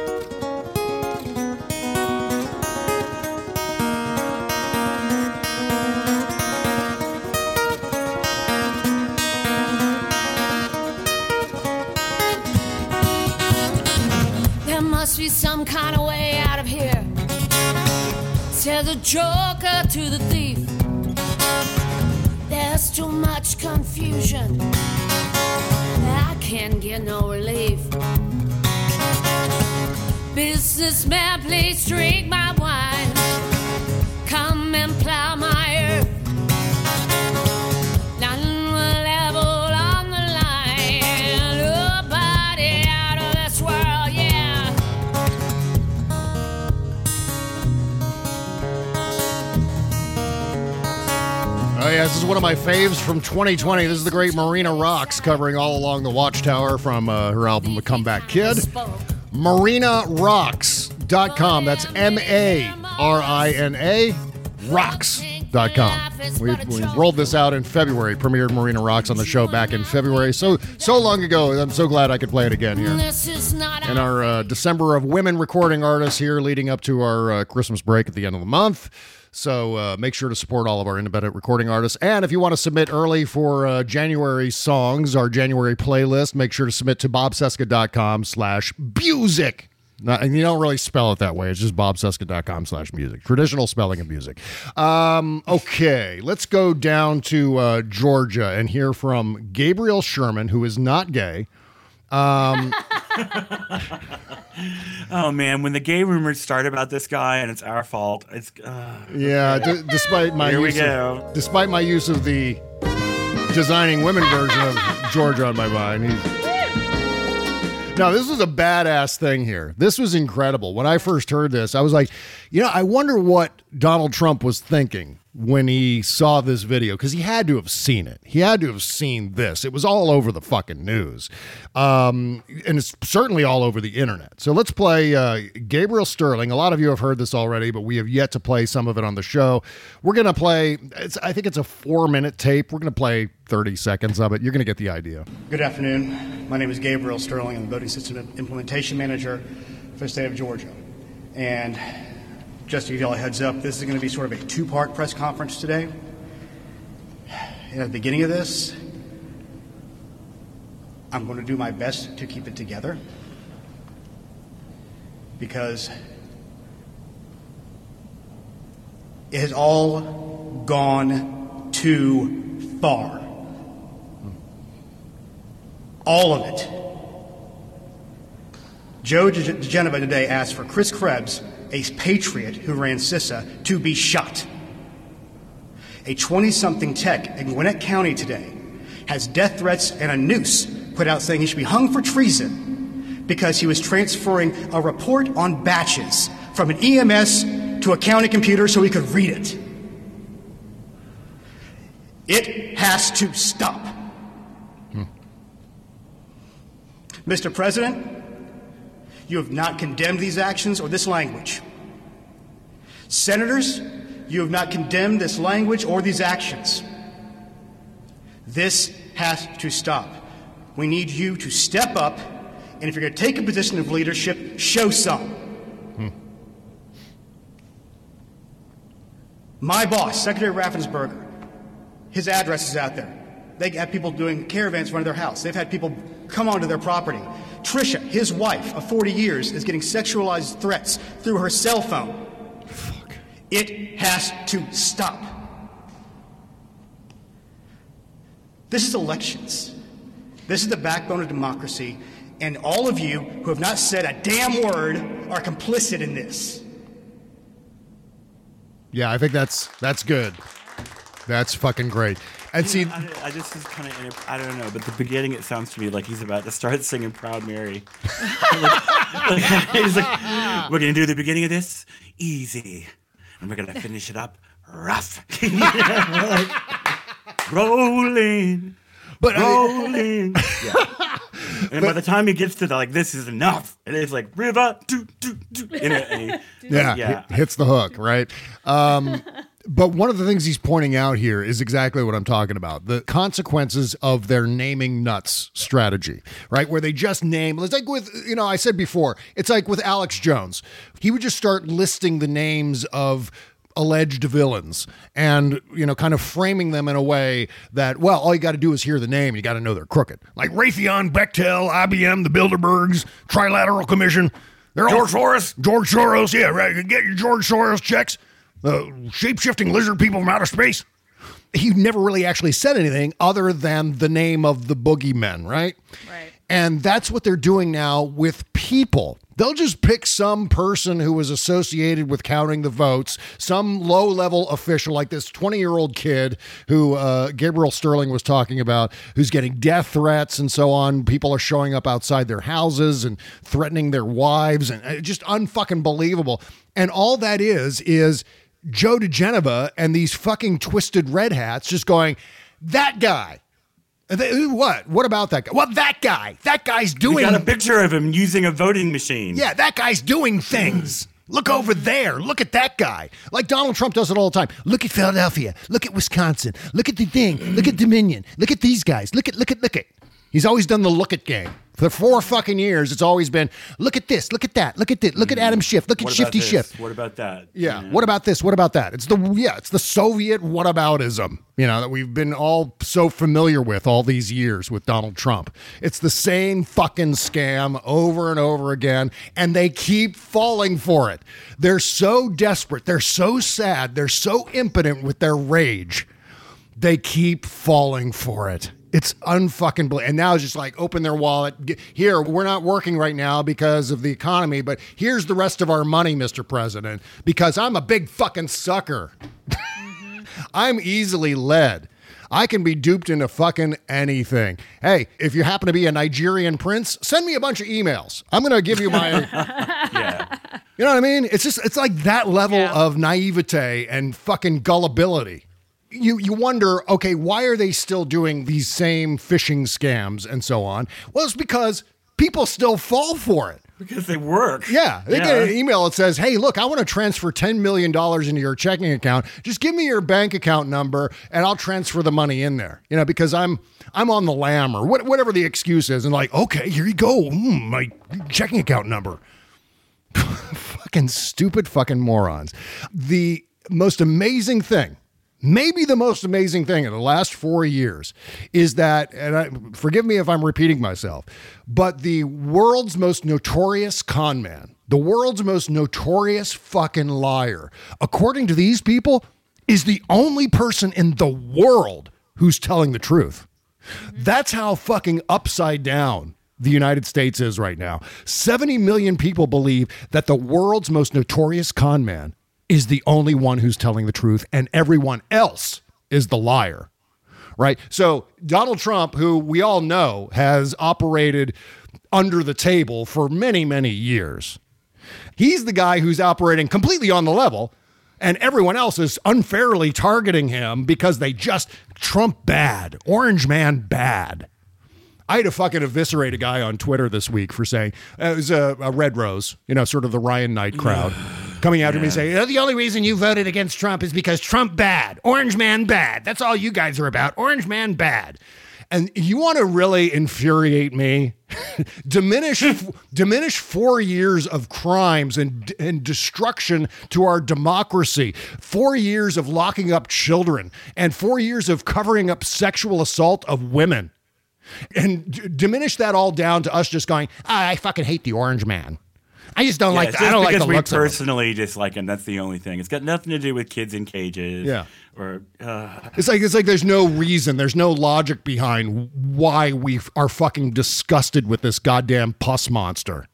There must be some kind of way out of here. Said the joker to the thief. There's too much confusion. I can't get no relief. Businessman, please drink my wine. Come and plow my earth. None will ever on the line. Nobody out of this world, yeah. Oh, yeah, this is one of my faves from 2020. This is the great Marina Rocks covering All Along the Watchtower from her album The Comeback Kid. MarinaRocks.com. That's MARINA. Rocks. We rolled this out in February, premiered Marina Rocks on the show back in February. So long ago, I'm so glad I could play it again here. In our December of Women Recording Artists here leading up to our Christmas break at the end of the month. So make sure to support all of our independent recording artists. And if you want to submit early for January songs, our January playlist, make sure to submit to bobcesca.com/music. And you don't really spell it that way. It's just bobcesca.com/music. Traditional spelling of music. Okay, let's go down to Georgia and hear from Gabriel Sherman, who is not gay. Oh man, when the gay rumors start about this guy and it's our fault, it's despite my use of the designing women version of Georgia on my mind. No, this was a badass thing here. This was incredible. When I first heard this, I was like, I wonder what Donald Trump was thinking when he saw this video, because he had to have seen it. He had to have seen this. It was all over the fucking news. And it's certainly all over the internet. So let's play Gabriel Sterling. A lot of you have heard this already, but we have yet to play some of it on the show. We're going to play, I think it's a 4-minute tape. We're going to play 30 seconds of it. You're going to get the idea. Good afternoon. My name is Gabriel Sterling. I'm the Voting System Implementation Manager for the state of Georgia. And just to give you all a heads up, this is going to be sort of a 2-part press conference today. And at the beginning of this, I'm going to do my best to keep it together, because it has all gone too far. All of it. Joe DeGenova today asked for Chris Krebs, a patriot who ran CISA, to be shot. A 20-something tech in Gwinnett County today has death threats and a noose put out saying he should be hung for treason because he was transferring a report on batches from an EMS to a county computer so he could read it. It has to stop. Mr. President, you have not condemned these actions or this language. Senators, you have not condemned this language or these actions. This has to stop. We need you to step up, and if you're going to take a position of leadership, show some. My boss, Secretary Raffensperger, his address is out there. They have people doing caravans in front of their house. They've had people come onto their property. Tricia, his wife of 40 years, is getting sexualized threats through her cell phone. Fuck. It has to stop. This is elections. This is the backbone of democracy, and all of you who have not said a damn word are complicit in this. Yeah, I think that's good. That's fucking great. And see, I just is kind of, I don't know, but the beginning, it sounds to me like he's about to start singing Proud Mary. He's like, we're going to do the beginning of this easy, and we're going to finish it up rough. Rolling, rolling. Yeah. And by the time he gets to the, this is enough, and it's like, river, hits the hook, right? But one of the things he's pointing out here is exactly what I'm talking about. The consequences of their naming nuts strategy, right? Where they just name, it's like with, I said before, it's like with Alex Jones. He would just start listing the names of alleged villains and, kind of framing them in a way that, well, all you got to do is hear the name. You got to know they're crooked. Like Raytheon, Bechtel, IBM, the Bilderbergs, Trilateral Commission. They're George Soros. George Soros, yeah, right. You get your George Soros checks. Shape-shifting lizard people from outer space. He never really actually said anything other than the name of the boogeymen, right? Right. And that's what they're doing now with people. They'll just pick some person who was associated with counting the votes, some low-level official like this 20-year-old kid who Gabriel Sterling was talking about, who's getting death threats and so on. People are showing up outside their houses and threatening their wives, and just unfucking believable. And all that is Joe DeGenova and these fucking twisted red hats just going, that guy. What about that guy? Well, that guy's doing... We got a picture of him using a voting machine. Yeah, that guy's doing things. Look over there. Look at that guy. Like Donald Trump does it all the time. Look at Philadelphia. Look at Wisconsin. Look at the thing. Look at Dominion. Look at these guys. Look at. He's always done the look at game. For 4 fucking years, it's always been, look at this, look at that, look at this, look at Adam Schiff, look at Shifty Schiff. What about that? Yeah. What about this? What about that? It's the Soviet whataboutism, that we've been all so familiar with all these years with Donald Trump. It's the same fucking scam over and over again, and they keep falling for it. They're so desperate. They're so sad. They're so impotent with their rage. They keep falling for it. It's unfucking believable. And now it's just like, open their wallet. Here, we're not working right now because of the economy, but here's the rest of our money, Mr. President, because I'm a big fucking sucker. I'm easily led. I can be duped into fucking anything. Hey, if you happen to be a Nigerian prince, send me a bunch of emails. I'm going to give you my... Yeah. You know what I mean? It's like that level of naivete and fucking gullibility. You wonder, okay, why are they still doing these same phishing scams and so on? Well, it's because people still fall for it. Because they work. Yeah. They get an email that says, hey, look, I want to transfer $10 million into your checking account. Just give me your bank account number and I'll transfer the money in there. Because I'm on the lam or whatever the excuse is. And like, okay, here you go. My checking account number. Fucking stupid fucking morons. The most amazing thing, maybe the most amazing thing in the last 4 years is that, and forgive me if I'm repeating myself, but the world's most notorious con man, the world's most notorious fucking liar, according to these people, is the only person in the world who's telling the truth. That's how fucking upside down the United States is right now. 70 million people believe that the world's most notorious con man is the only one who's telling the truth, and everyone else is the liar, right? So Donald Trump, who we all know has operated under the table for many, many years, he's the guy who's operating completely on the level, and everyone else is unfairly targeting him because they just Trump bad, Orange Man bad. I had to fucking eviscerate a guy on Twitter this week for saying, it was a Red Rose, sort of the Ryan Knight crowd, coming after me saying, the only reason you voted against Trump is because Trump bad, Orange Man bad. That's all you guys are about, Orange Man bad. And you want to really infuriate me? diminish 4 years of crimes and destruction to our democracy, 4 years of locking up children, and 4 years of covering up sexual assault of women. And diminish that all down to us just going, I fucking hate the Orange Man. I just don't like that. I don't like the looks of him. Because we personally dislike him. That's the only thing. It's got nothing to do with kids in cages. Yeah. Or It's like there's no reason, there's no logic behind why we are fucking disgusted with this goddamn pus monster.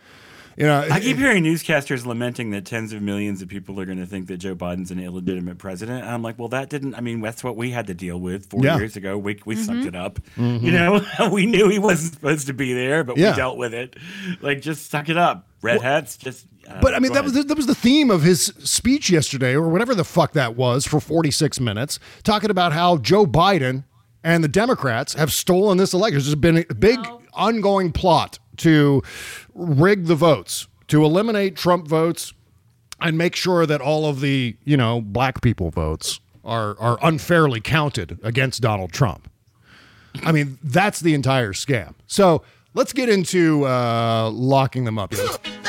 I keep hearing newscasters lamenting that tens of millions of people are going to think that Joe Biden's an illegitimate president. And I'm like, well, that's what we had to deal with 4 years ago. We sucked it up. Mm-hmm. We knew he wasn't supposed to be there, but we dealt with it. Like, just suck it up. Red hats, just... But I mean, that was the theme of his speech yesterday, or whatever the fuck that was, for 46 minutes, talking about how Joe Biden and the Democrats have stolen this election. There's been a big ongoing plot to rig the votes, to eliminate Trump votes, and make sure that all of the, black people votes are unfairly counted against Donald Trump. I mean, that's the entire scam. So let's get into locking them up.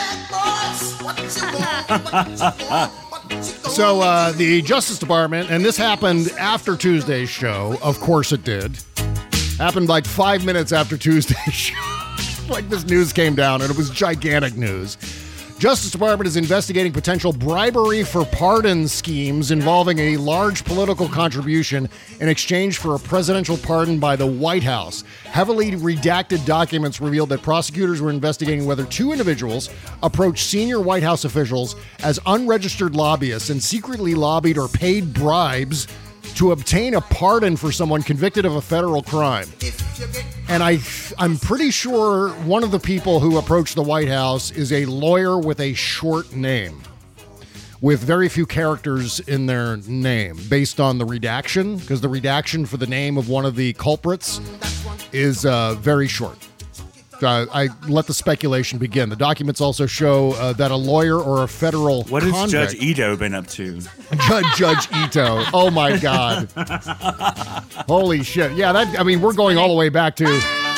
So the Justice Department, and this happened after Tuesday's show, of course it did, happened like 5 minutes after Tuesday's show. Like this news came down, and it was gigantic news. Justice Department is investigating potential bribery for pardon schemes involving a large political contribution in exchange for a presidential pardon by the White House. Heavily redacted documents revealed that prosecutors were investigating whether two individuals approached senior White House officials as unregistered lobbyists and secretly lobbied or paid bribes to obtain a pardon for someone convicted of a federal crime. And I'm pretty sure one of the people who approached the White House is a lawyer with a short name, with very few characters in their name, based on the redaction, because the redaction for the name of one of the culprits is very short. I let the speculation begin. The documents also show that a lawyer or a federal What has convict, Judge Ito been up to? Judge Ito. Oh my God! Holy shit! Yeah, we're going all the way back to.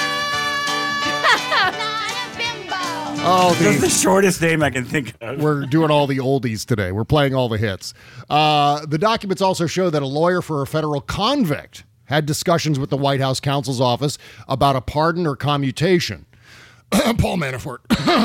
That's the shortest name I can think of. We're doing all the oldies today. We're playing all the hits. The documents also show that a lawyer for a federal convict had discussions with the White House counsel's office about a pardon or commutation. Paul Manafort.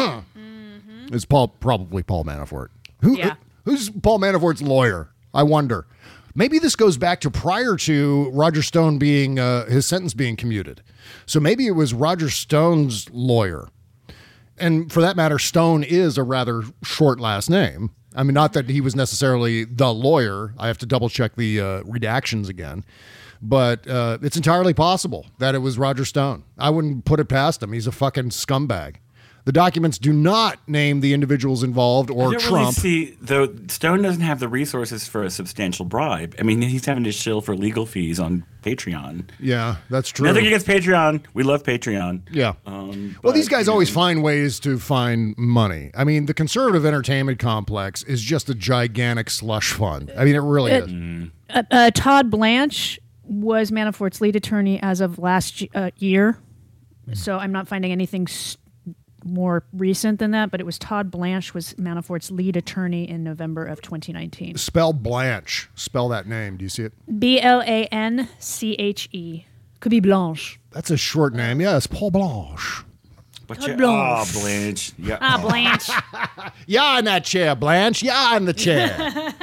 It's probably Paul Manafort. Who's Paul Manafort's lawyer? I wonder. Maybe this goes back to prior to Roger Stone being his sentence being commuted. So maybe it was Roger Stone's lawyer. And for that matter, Stone is a rather short last name. I mean, not that he was necessarily the lawyer. I have to double check the redactions again. But it's entirely possible that it was Roger Stone. I wouldn't put it past him. He's a fucking scumbag. The documents do not name the individuals involved or Trump. Though Stone doesn't have the resources for a substantial bribe. I mean, he's having to shill for legal fees on Patreon. Yeah, that's true. Nothing against Patreon. We love Patreon. Yeah. Well, these guys always find ways to find money. I mean, the conservative entertainment complex is just a gigantic slush fund. I mean, it really is. Todd Blanche was Manafort's lead attorney as of last year. So I'm not finding anything more recent than that, but it was Todd Blanche was Manafort's lead attorney in November of 2019. Spell Blanche. Spell that name. Do you see it? Blanche. Could be Blanche. That's a short name. Yeah, it's Paul Blanche. Blanche. Blanche. Yeah. Blanche. Yeah, in that chair, Blanche. Yeah, in the chair.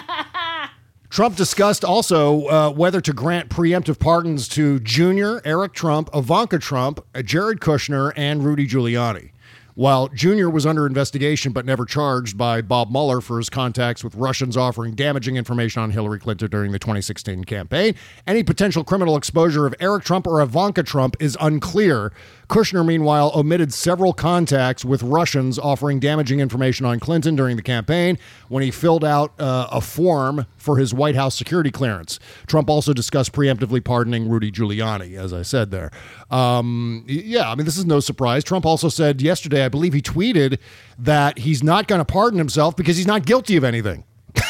Trump discussed also whether to grant preemptive pardons to Jr., Eric Trump, Ivanka Trump, Jared Kushner, and Rudy Giuliani. While Jr. was under investigation but never charged by Bob Mueller for his contacts with Russians offering damaging information on Hillary Clinton during the 2016 campaign, any potential criminal exposure of Eric Trump or Ivanka Trump is unclear. Kushner, meanwhile, omitted several contacts with Russians offering damaging information on Clinton during the campaign when he filled out a form for his White House security clearance. Trump also discussed preemptively pardoning Rudy Giuliani, as I said there. This is no surprise. Trump also said yesterday, I believe he tweeted that he's not going to pardon himself because he's not guilty of anything.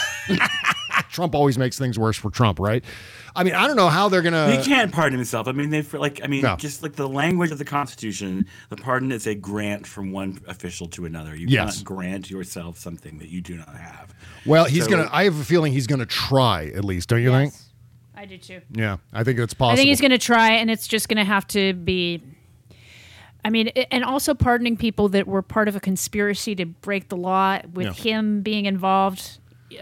Trump always makes things worse for Trump, right? I mean, I don't know how they're going to... He can't pardon himself. I mean, just like the language of the Constitution, the pardon is a grant from one official to another. You cannot grant yourself something that you do not have. Well, I have a feeling he's going to try, at least, don't you think? I do too. Yeah, I think it's possible. I think he's going to try, and it's just going to have to be... I mean, and also pardoning people that were part of a conspiracy to break the law with him being involved...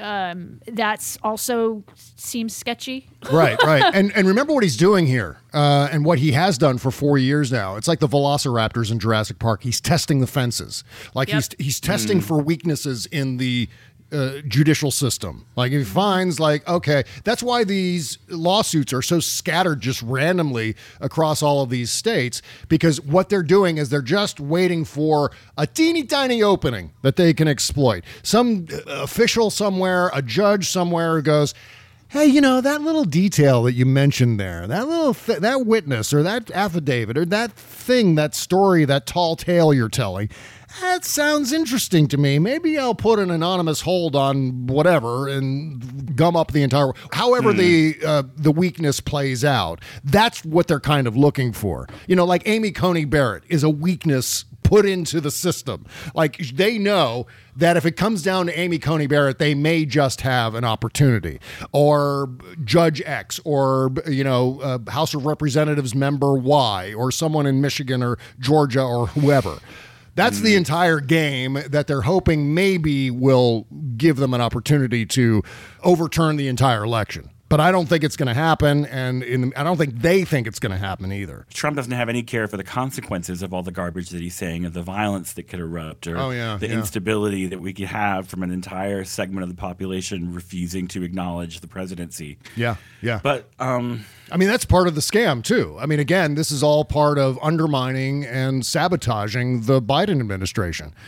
that's also seems sketchy. Right. And remember what he's doing here and what he has done for 4 years now. It's like the velociraptors in Jurassic Park. He's testing the fences. Like he's testing for weaknesses in the judicial system. Like if he finds okay, that's why these lawsuits are so scattered just randomly across all of these states, because what they're doing is they're just waiting for a teeny tiny opening that they can exploit. Some official somewhere, a judge somewhere who goes, hey, that little detail that you mentioned there, that little that witness or that affidavit or that thing, that story, that tall tale you're telling, that sounds interesting to me. Maybe I'll put an anonymous hold on whatever and gum up the entire... However the weakness plays out, that's what they're kind of looking for. Like Amy Coney Barrett is a weakness put into the system. Like they know that if it comes down to Amy Coney Barrett, they may just have an opportunity. Or Judge X, or House of Representatives member Y, or someone in Michigan or Georgia or whoever. That's the entire game that they're hoping maybe will give them an opportunity to overturn the entire election. But I don't think it's going to happen, and I don't think they think it's going to happen either. Trump doesn't have any care for the consequences of all the garbage that he's saying, of the violence that could erupt, or the instability that we could have from an entire segment of the population refusing to acknowledge the presidency. Yeah. But, that's part of the scam, too. I mean, again, this is all part of undermining and sabotaging the Biden administration.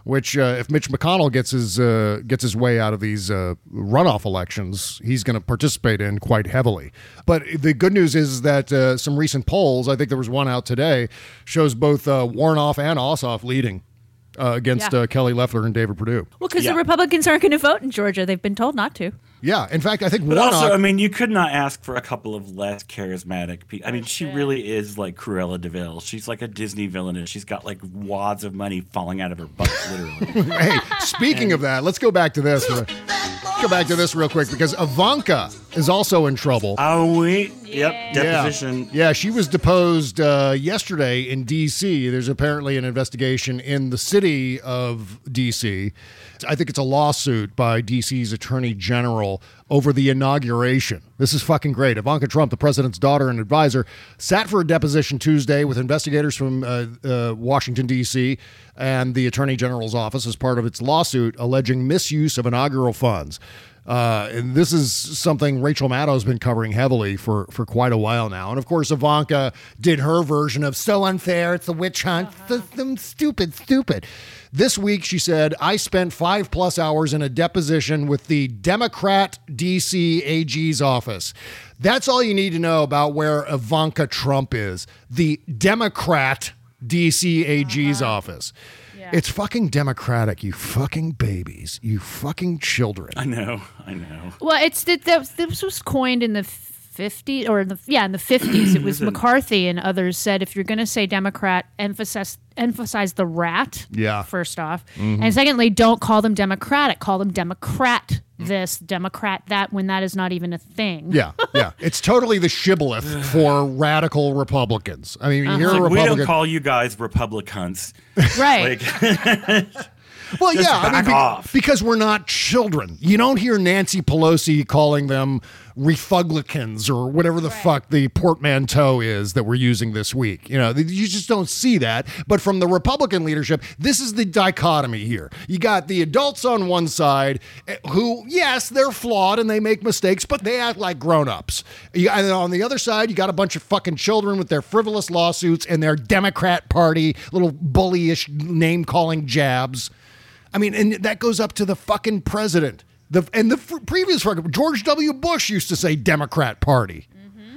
which if Mitch McConnell gets his way out of these runoff elections, he's going to participate in quite heavily. But the good news is that some recent polls, I think there was one out today, shows both Warnoff and Ossoff leading against Kelly Loeffler and David Perdue. Well, because the Republicans aren't going to vote in Georgia. They've been told not to. Yeah, in fact, I think But also, I mean, you could not ask for a couple of less charismatic people. I mean, she really is like Cruella de Vil. She's like a Disney villainess. She's got like wads of money falling out of her butt, literally. Hey, speaking of that, let's go back to this. Go back to this real quick because Ivanka is also in trouble. Oh, yep, deposition. Yeah, she was deposed yesterday in D.C. There's apparently an investigation in the city of D.C. I think it's a lawsuit by D.C.'s Attorney General over the inauguration. This is fucking great. Ivanka Trump, the president's daughter and advisor, sat for a deposition Tuesday with investigators from Washington, D.C. and the Attorney General's office as part of its lawsuit alleging misuse of inaugural funds. And this is something Rachel Maddow's been covering heavily for quite a while now. And, of course, Ivanka did her version of so unfair, it's a witch hunt, stupid. This week, she said, I spent 5+ hours in a deposition with the Democrat D.C. AG's office. That's all you need to know about where Ivanka Trump is. The Democrat D.C. AG's office. Yeah. It's fucking democratic, you fucking babies, you fucking children. I know. Well, this was coined in the 50s, or in the 50s. It was McCarthy and others said if you're going to say Democrat, emphasize the rat. Yeah. First off, and secondly, don't call them Democratic. Call them Democrat this, Democrat that, when that is not even a thing. Yeah. It's totally the shibboleth for radical Republicans. I mean, you hear a Republican. We don't call you guys Republicans, right? Well, just off. Because we're not children. You don't hear Nancy Pelosi calling them Refuglicans or whatever the fuck the portmanteau is that we're using this week. You know, you just don't see that. But from the Republican leadership, this is the dichotomy here. You got the adults on one side who, yes, they're flawed and they make mistakes, but they act like grown-ups. And on the other side, you got a bunch of fucking children with their frivolous lawsuits and their Democrat Party, little bullyish name-calling jabs. I mean, and that goes up to the fucking president. Previous George W. Bush used to say Democrat Party.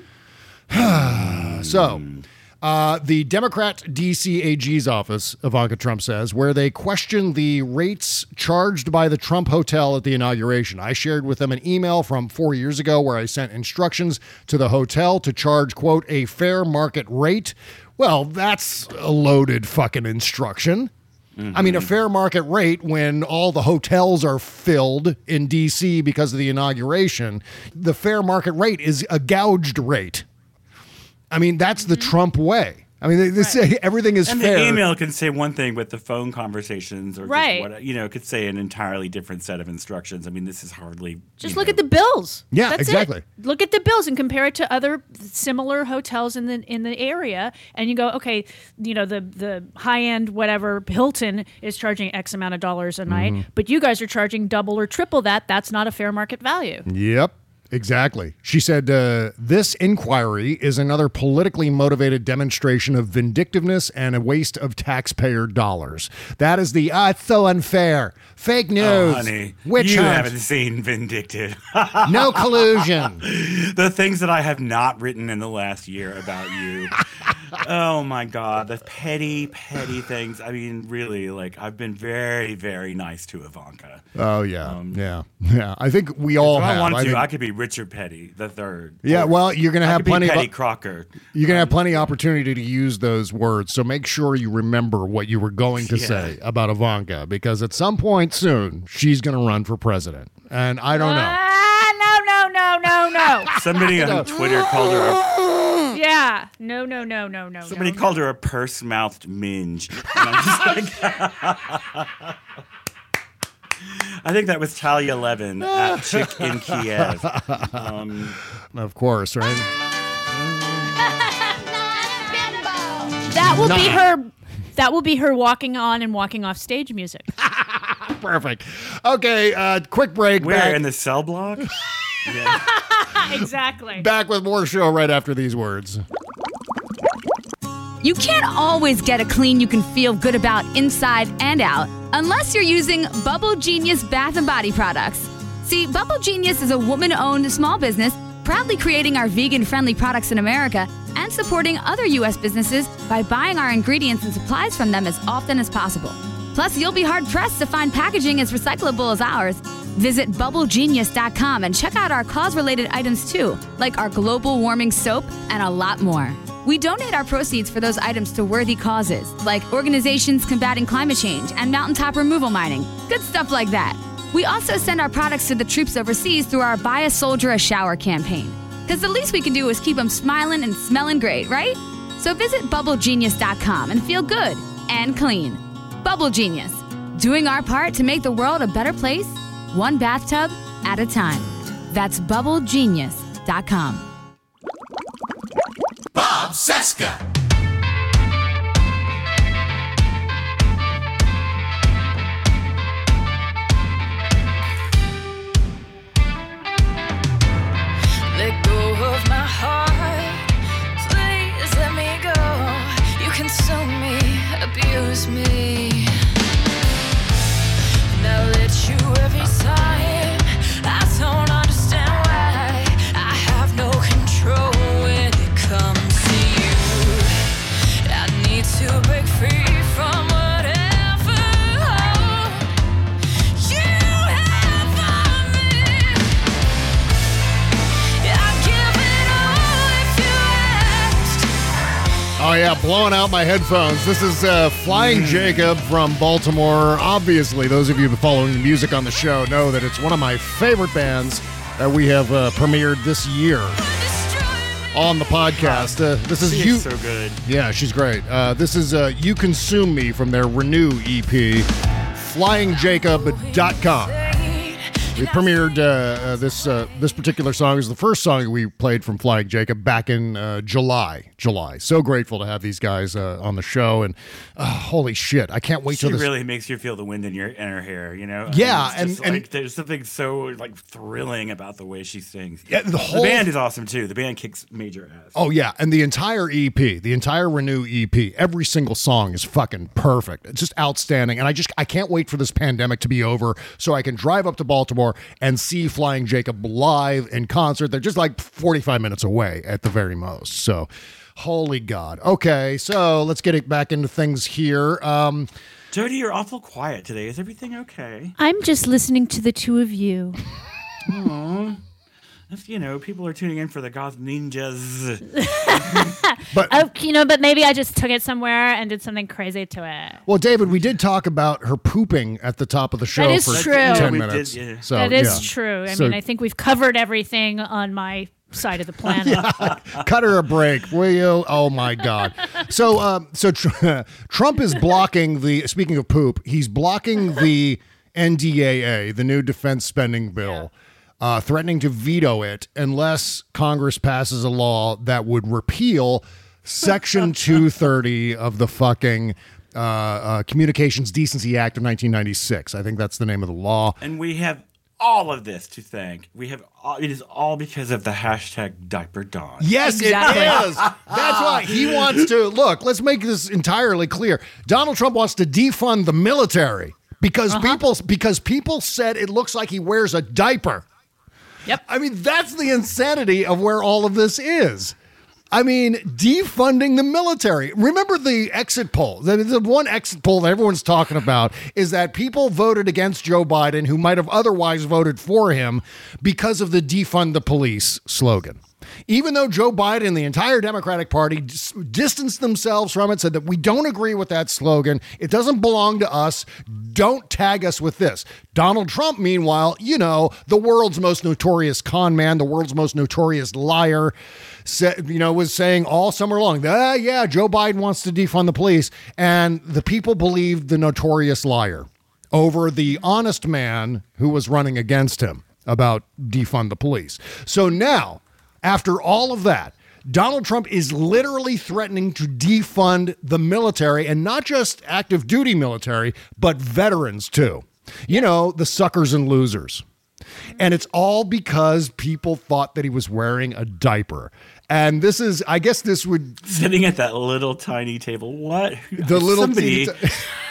So, the Democrat D.C. AG's office, Ivanka Trump says, where they questioned the rates charged by the Trump Hotel at the inauguration. I shared with them an email from 4 years ago where I sent instructions to the hotel to charge, quote, a fair market rate. Well, that's a loaded fucking instruction. I mean, a fair market rate when all the hotels are filled in D.C. because of the inauguration. The fair market rate is a gouged rate. I mean, that's the Trump way. I mean, they say everything is fair. And the email can say one thing, but the phone conversations or just could say an entirely different set of instructions. I mean, this is hardly... Just look at the bills. Yeah, that's exactly. It. Look at the bills and compare it to other similar hotels in the area, and you go, okay, you know, the high-end whatever Hilton is charging X amount of dollars a night, but you guys are charging double or triple that. That's not a fair market value. Yep. Exactly. She said, this inquiry is another politically motivated demonstration of vindictiveness and a waste of taxpayer dollars. That is the, it's so unfair. Fake news. Oh, honey, witch you hunt. haven't seen Vindictive. No collusion. The things that I have not written in the last year about you. Oh, my God. The petty things. I mean, really, like, I've been very, very nice to Ivanka. Oh, yeah. Yeah. I think we all have. If I wanted to, I could be Richard Petty III. Yeah, well, you're going to have plenty of Petty Crocker. You're going to have plenty of opportunity to use those words. So make sure you remember what you were going to say about Ivanka, because at some point soon she's going to run for president, and I don't know. No. Somebody on Twitter called her. Yeah. No. Somebody called her a purse-mouthed minge. And I'm just like. I think that was Talia Levin at Chick in Kiev. Of course, right? That will be her walking on and walking off stage music. Perfect. Okay, quick break. Where, in the cell block? Yeah. Exactly. Back with more show right after these words. You can't always get a clean you can feel good about inside and out. Unless you're using Bubble Genius Bath and Body products. See, Bubble Genius is a woman-owned small business proudly creating our vegan-friendly products in America and supporting other U.S. businesses by buying our ingredients and supplies from them as often as possible. Plus, you'll be hard-pressed to find packaging as recyclable as ours. Visit BubbleGenius.com and check out our cause-related items too, like our global warming soap and a lot more. We donate our proceeds for those items to worthy causes, like organizations combating climate change and mountaintop removal mining. Good stuff like that. We also send our products to the troops overseas through our Buy a Soldier a Shower campaign. Because the least we can do is keep them smiling and smelling great, right? So visit BubbleGenius.com and feel good and clean. Bubble Genius, doing our part to make the world a better place, one bathtub at a time. That's BubbleGenius.com. Bob Cesca. Let go of my heart, please let me go. You consume me, abuse me. And I let you every time. I don't understand why I have no control when it comes to you. I need to break free from whatever you have on me. I'd give it all if you asked. Oh, yeah, blowing out my headphones. This is Flying Jacob from Baltimore. Obviously, those of you who have been following the music on the show know that it's one of my favorite bands that we have premiered this year on the podcast. This is She's so good. Yeah, she's great. This is You Consume Me from their Renew EP, flyingjacob.com. We premiered this particular song. Is the first song we played from Flying Jacob back in July. So grateful to have these guys on the show, and holy shit, I can't wait till this. She really makes you feel the wind in her hair, you know. Yeah, I mean, it's just, and there's something so like thrilling about the way she sings. Yeah, the band is awesome too. The band kicks major ass. Oh yeah, and the entire EP, the entire Renew EP, every single song is fucking perfect. It's just outstanding, and I can't wait for this pandemic to be over so I can drive up to Baltimore and see Flying Jacob live in concert. They're just like 45 minutes away at the very most. So, holy God. Okay, so let's get it back into things here. Jody, you're awful quiet today. Is everything okay? I'm just listening to the two of you. Aww. People are tuning in for the Goth Ninjas. But maybe I just took it somewhere and did something crazy to it. Well, David, we did talk about her pooping at the top of the show for true. 10 minutes. So, that is true. I mean, I think we've covered everything on my side of the planet. Cut her a break, will you? Oh my God! So Trump is blocking the. Speaking of poop, he's blocking the NDAA, the new defense spending bill. Threatening to veto it unless Congress passes a law that would repeal Section 230 of the fucking Communications Decency Act of 1996. I think that's the name of the law. And we have all of this to thank. It is all because of the hashtag Diaper Dawn. Yes, exactly. It is. That's why he wants to. Look, let's make this entirely clear. Donald Trump wants to defund the military because people said it looks like he wears a diaper. Yep. I mean, that's the insanity of where all of this is. I mean, defunding the military. Remember the exit poll. The one exit poll that everyone's talking about is that people voted against Joe Biden who might have otherwise voted for him because of the defund the police slogan. Even though Joe Biden and the entire Democratic Party distanced themselves from it, said that we don't agree with that slogan, it doesn't belong to us, don't tag us with this. Donald Trump, meanwhile, the world's most notorious con man, the world's most notorious liar, was saying all summer long, yeah, Joe Biden wants to defund the police, and the people believed the notorious liar over the honest man who was running against him about defund the police. So now, after all of that, Donald Trump is literally threatening to defund the military, and not just active duty military, but veterans too. The suckers and losers. And it's all because people thought that he was wearing a diaper. And this is, I guess this would... Sitting at that little tiny table. What? The little...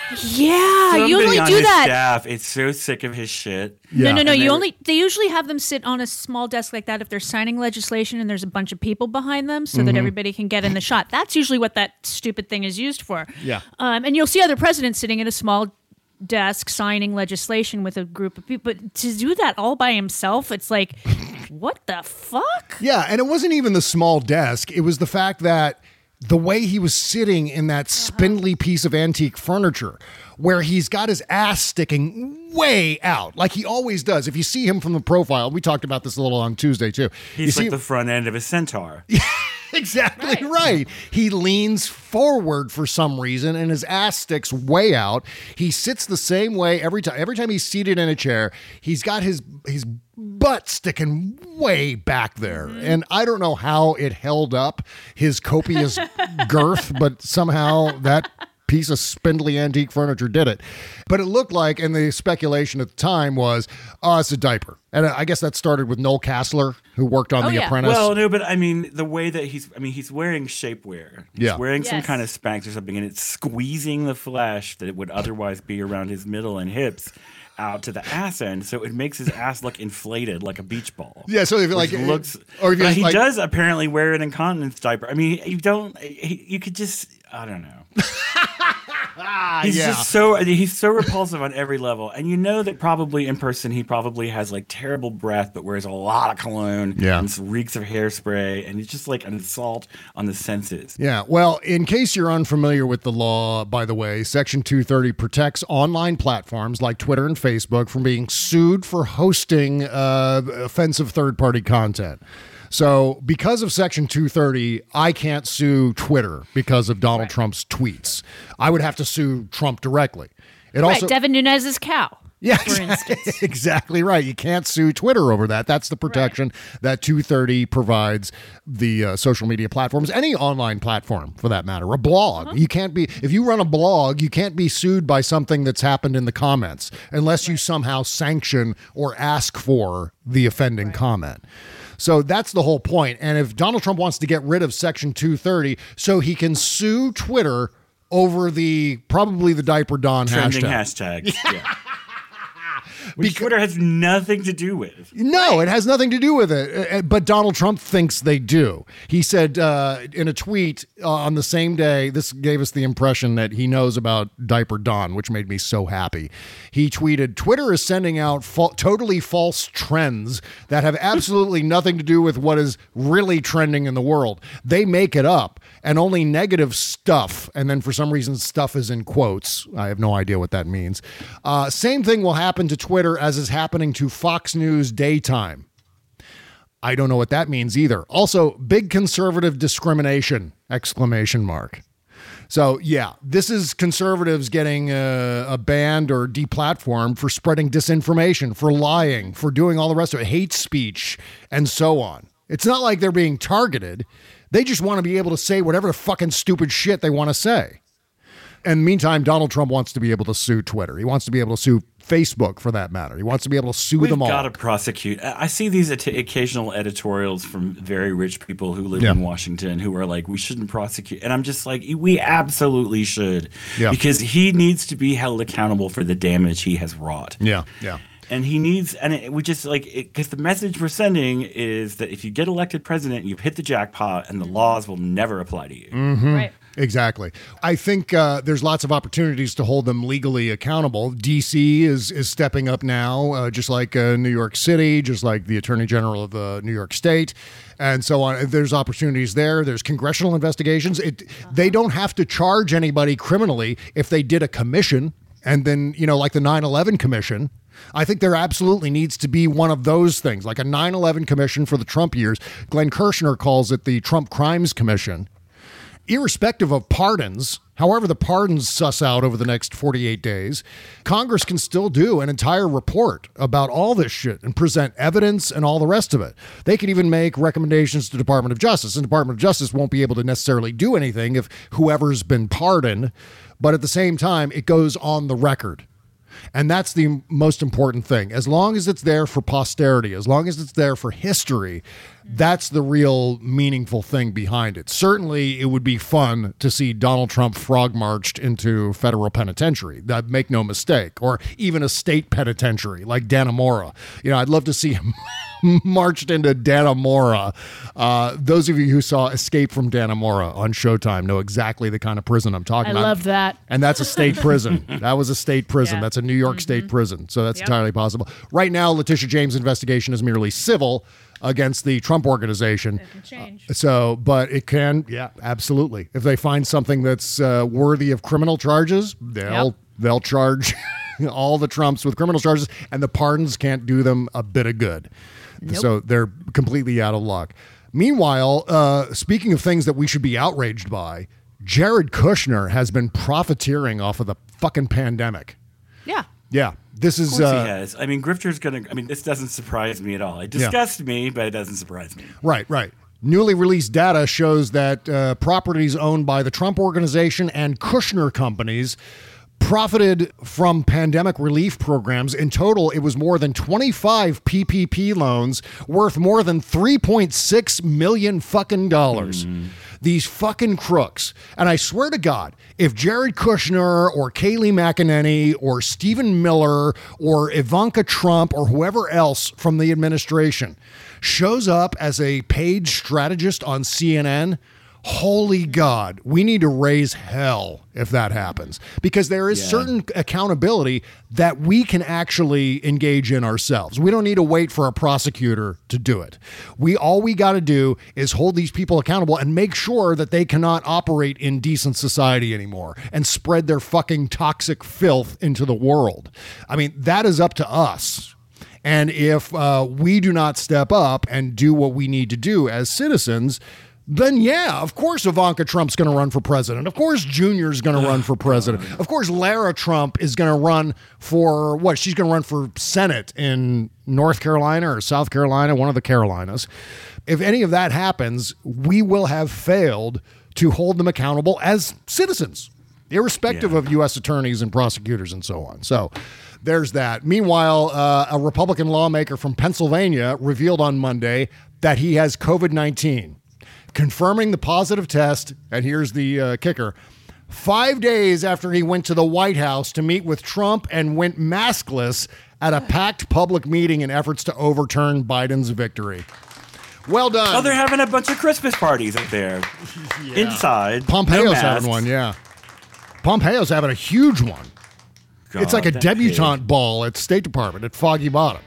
Yeah, Somebody you only on do his that. Staff, it's so sick of his shit. No. And They usually have them sit on a small desk like that if they're signing legislation and there's a bunch of people behind them so that Mhm. everybody can get in the shot. That's usually what that stupid thing is used for. Yeah. And you'll see other presidents sitting at a small desk signing legislation with a group of people. But to do that all by himself, it's like, what the fuck? Yeah, and it wasn't even the small desk. It was the fact that the way he was sitting in that spindly piece of antique furniture where he's got his ass sticking way out, like he always does. If you see him from the profile, we talked about this a little on Tuesday too. He's you like see the front end of a centaur. Exactly right. He leans forward for some reason and his ass sticks way out. He sits the same way every time. Every time he's seated in a chair, he's got his butt sticking way back there. And I don't know how it held up his copious girth, but somehow that piece of spindly antique furniture did it. But it looked like, and the speculation at the time was, oh, it's a diaper. And I guess that started with Noel Castler, who worked on The Apprentice. Well, no, but I mean, the way that he's wearing shapewear. He's wearing some kind of Spanx or something, and it's squeezing the flesh that would otherwise be around his middle and hips out to the ass end, so it makes his ass look inflated like a beach ball. Yeah, so if like looks, or if but he like, does apparently wear an incontinence diaper. I mean, you could just, I don't know. He's just he's so repulsive on every level, and you know that probably in person he probably has like terrible breath, but wears a lot of cologne and reeks of hairspray, and it's just like an assault on the senses. Yeah, well, in case you're unfamiliar with the law, by the way, Section 230 protects online platforms like Twitter and Facebook from being sued for hosting offensive third-party content. So because of Section 230, I can't sue Twitter because of Donald Trump's tweets. I would have to sue Trump directly. It also Devin Nunes's cow. Yeah, for instance. Exactly right. You can't sue Twitter over that. That's the protection that 230 provides the social media platforms, any online platform for that matter, a blog. You can't be, if you run a blog, you can't be sued by something that's happened in the comments unless you somehow sanction or ask for the offending comment. So that's the whole point. And if Donald Trump wants to get rid of Section 230 so he can sue Twitter over probably the Diaper Don Trending hashtag. hashtags. Which Twitter has nothing to do with. No, it has nothing to do with it. But Donald Trump thinks they do. He said in a tweet on the same day, this gave us the impression that he knows about Diaper Don, which made me so happy. He tweeted, Twitter is sending out totally false trends that have absolutely nothing to do with what is really trending in the world. They make it up, and only negative stuff. And then for some reason, stuff is in quotes. I have no idea what that means. Same thing will happen to Twitter as is happening to Fox News daytime. I don't know what that means either. Also, big conservative discrimination, ! So yeah, this is conservatives getting banned or deplatformed for spreading disinformation, for lying, for doing all the rest of it, hate speech, and so on. It's not like they're being targeted. They just want to be able to say whatever the fucking stupid shit they want to say. And meantime, Donald Trump wants to be able to sue Twitter. He wants to be able to sue Facebook, for that matter. He wants to be able to sue them all. We've got to prosecute. I see these occasional editorials from very rich people who live in Washington who are like, we shouldn't prosecute. And I'm just like, we absolutely should. Yeah. Because he needs to be held accountable for the damage he has wrought. Yeah. And he needs, and we just like, because the message we're sending is that if you get elected president, you've hit the jackpot and the laws will never apply to you. Mm-hmm. Right. Exactly. I think there's lots of opportunities to hold them legally accountable. D.C. is stepping up now, just like New York City, just like the Attorney General of New York State, and so on. There's opportunities there. There's congressional investigations. They don't have to charge anybody criminally if they did a commission, and then, like the 9/11 commission. I think there absolutely needs to be one of those things, like a 9/11 commission for the Trump years. Glenn Kirshner calls it the Trump Crimes Commission. Irrespective of pardons, however the pardons suss out over the next 48 days, Congress can still do an entire report about all this shit and present evidence and all the rest of it. They can even make recommendations to the Department of Justice, and the Department of Justice won't be able to necessarily do anything if whoever's been pardoned, but at the same time, it goes on the record. And that's the most important thing. As long as it's there for posterity, as long as it's there for history, That's the real meaningful thing behind it. Certainly, it would be fun to see Donald Trump frog marched into federal penitentiary. That make no mistake, or even a state penitentiary like Dannemora. I'd love to see him marched into Dannemora. Those of you who saw Escape from Dannemora on Showtime know exactly the kind of prison I'm talking about. I love that. And that's a state prison. That was a state prison. Yeah. That's a New York State prison. So that's entirely possible. Right now, Letitia James' investigation is merely civil against the Trump organization. It can change. But it can, absolutely. If they find something that's worthy of criminal charges, they'll charge all the Trumps with criminal charges, and the pardons can't do them a bit of good. Nope. So they're completely out of luck. Meanwhile, speaking of things that we should be outraged by, Jared Kushner has been profiteering off of the fucking pandemic. Yeah. Yeah. This is. Of course he has. I mean, Grifter's going to. I mean, this doesn't surprise me at all. It disgusts me, but it doesn't surprise me. Right. Newly released data shows that properties owned by the Trump Organization and Kushner companies profited from pandemic relief programs. In total, it was more than 25 PPP loans worth more than $3.6 million fucking dollars. These fucking crooks. And I swear to God, if Jared Kushner or Kayleigh McEnany or Stephen Miller or Ivanka Trump or whoever else from the administration shows up as a paid strategist on CNN, holy God, we need to raise hell if that happens, because there is certain accountability that we can actually engage in ourselves. We don't need to wait for a prosecutor to do it. All we got to do is hold these people accountable and make sure that they cannot operate in decent society anymore and spread their fucking toxic filth into the world. I mean, that is up to us. And if we do not step up and do what we need to do as citizens, then of course Ivanka Trump's going to run for president. Of course Junior's going to run for president. Of course Lara Trump is going to run for what? She's going to run for Senate in North Carolina or South Carolina, one of the Carolinas. If any of that happens, we will have failed to hold them accountable as citizens, irrespective of U.S. attorneys and prosecutors and so on. So there's that. Meanwhile, a Republican lawmaker from Pennsylvania revealed on Monday that he has COVID-19. Confirming the positive test, and here's the kicker, 5 days after he went to the White House to meet with Trump and went maskless at a packed public meeting in efforts to overturn Biden's victory. Well done. Oh, they're having a bunch of Christmas parties up there. Inside. Pompeo's having one, Pompeo's having a huge one. God, it's like a debutante ball at State Department at Foggy Bottom.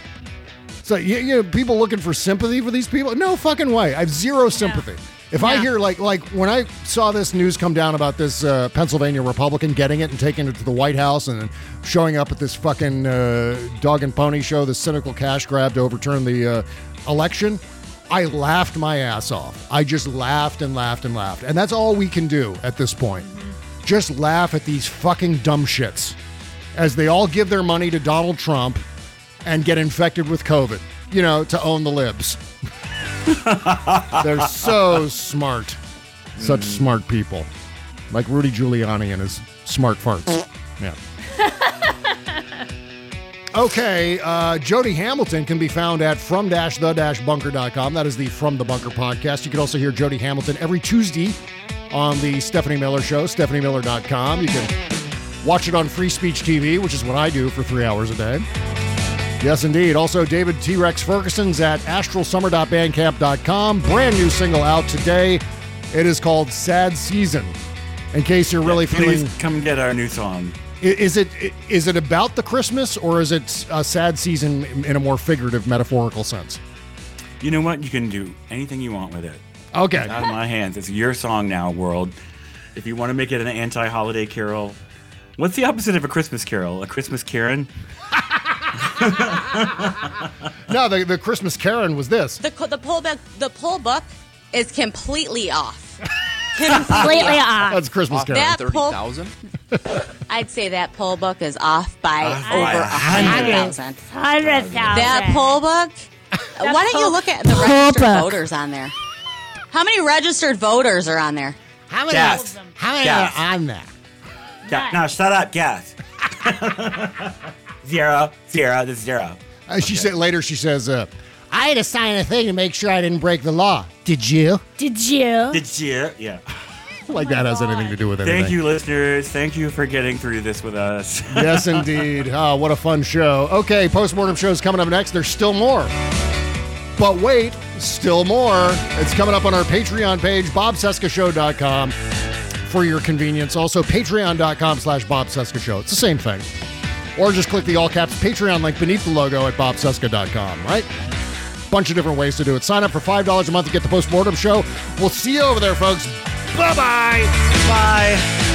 So, people looking for sympathy for these people? No fucking way. I have zero sympathy. If I hear, like when I saw this news come down about this Pennsylvania Republican getting it and taking it to the White House and then showing up at this fucking dog and pony show, this cynical cash grab to overturn the election, I laughed my ass off. I just laughed and laughed and laughed. And that's all we can do at this point. Just laugh at these fucking dumb shits as they all give their money to Donald Trump and get infected with COVID, to own the libs. They're so smart. Such smart people. Like Rudy Giuliani and his smart farts. Yeah. Okay, Jody Hamilton can be found at from-the-bunker.com. That is the From the Bunker podcast. You can also hear Jody Hamilton every Tuesday on the Stephanie Miller Show, stephaniemiller.com. You can watch it on Free Speech TV, which is what I do for 3 hours a day. Yes, indeed. Also, David T-Rex Ferguson's at astralsummer.bandcamp.com. Brand new single out today. It is called Sad Season. In case you're really feeling... Please come get our new song. Is it about the Christmas, or is it a sad season in a more figurative, metaphorical sense? You know what? You can do anything you want with it. Okay. It's out of my hands. It's your song now, world. If you want to make it an anti-holiday carol... What's the opposite of a Christmas carol? A Christmas Karen? No, the Christmas Karen was this. The poll book is completely off. Completely off. That's Christmas Karen. That 30,000? I'd say that poll book is off by over 100,000. 100,000. That poll book? Why don't you look at the registered voters on there? How many registered voters are on there? How many are on there? No, shut up, guess. Zero. This is zero. She said later. She says, I had to sign a thing to make sure I didn't break the law. Did you? Did you? Did you? Yeah. Like that has anything to do with anything. Thank you, listeners. Thank you for getting through this with us. Yes, indeed. Oh, what a fun show. Okay, Postmortem Show's coming up next. There's still more. But wait, still more. It's coming up on our Patreon page, bobcescashow.com, for your convenience. Also, patreon.com/bobcescashow. It's the same thing. Or just click the all-caps Patreon link beneath the logo at bobcesca.com, right? Bunch of different ways to do it. Sign up for $5 a month to get the Postmortem Show. We'll see you over there, folks. Bye-bye. Bye.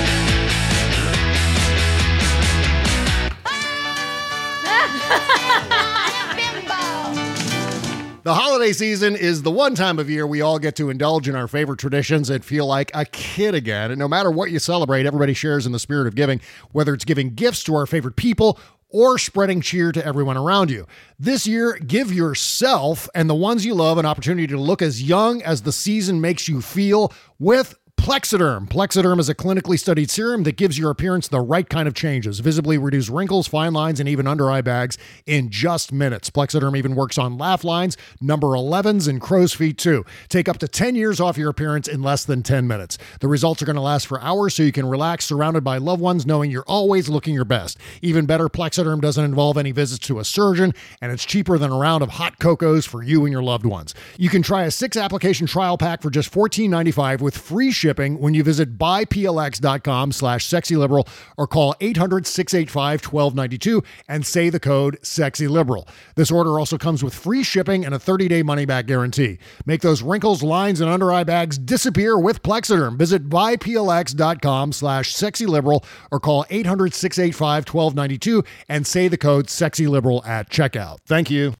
The holiday season is the one time of year we all get to indulge in our favorite traditions and feel like a kid again. And no matter what you celebrate, everybody shares in the spirit of giving, whether it's giving gifts to our favorite people or spreading cheer to everyone around you. This year, give yourself and the ones you love an opportunity to look as young as the season makes you feel with Plexiderm. Plexiderm is a clinically studied serum that gives your appearance the right kind of changes, visibly reduce wrinkles, fine lines, and even under-eye bags in just minutes. Plexiderm even works on laugh lines, number 11s, and crow's feet too. Take up to 10 years off your appearance in less than 10 minutes. The results are going to last for hours so you can relax surrounded by loved ones knowing you're always looking your best. Even better, Plexiderm doesn't involve any visits to a surgeon, and it's cheaper than a round of hot cocos for you and your loved ones. You can try a 6-application trial pack for just $14.95 with free shipping when you visit buyplx.com/sexyliberal or call 800-685-1292 and say the code sexyliberal. This order also comes with free shipping and a 30-day money-back guarantee. Make those wrinkles, lines, and under-eye bags disappear with Plexiderm. Visit buyplx.com/sexyliberal or call 800-685-1292 and say the code sexyliberal at checkout. Thank you.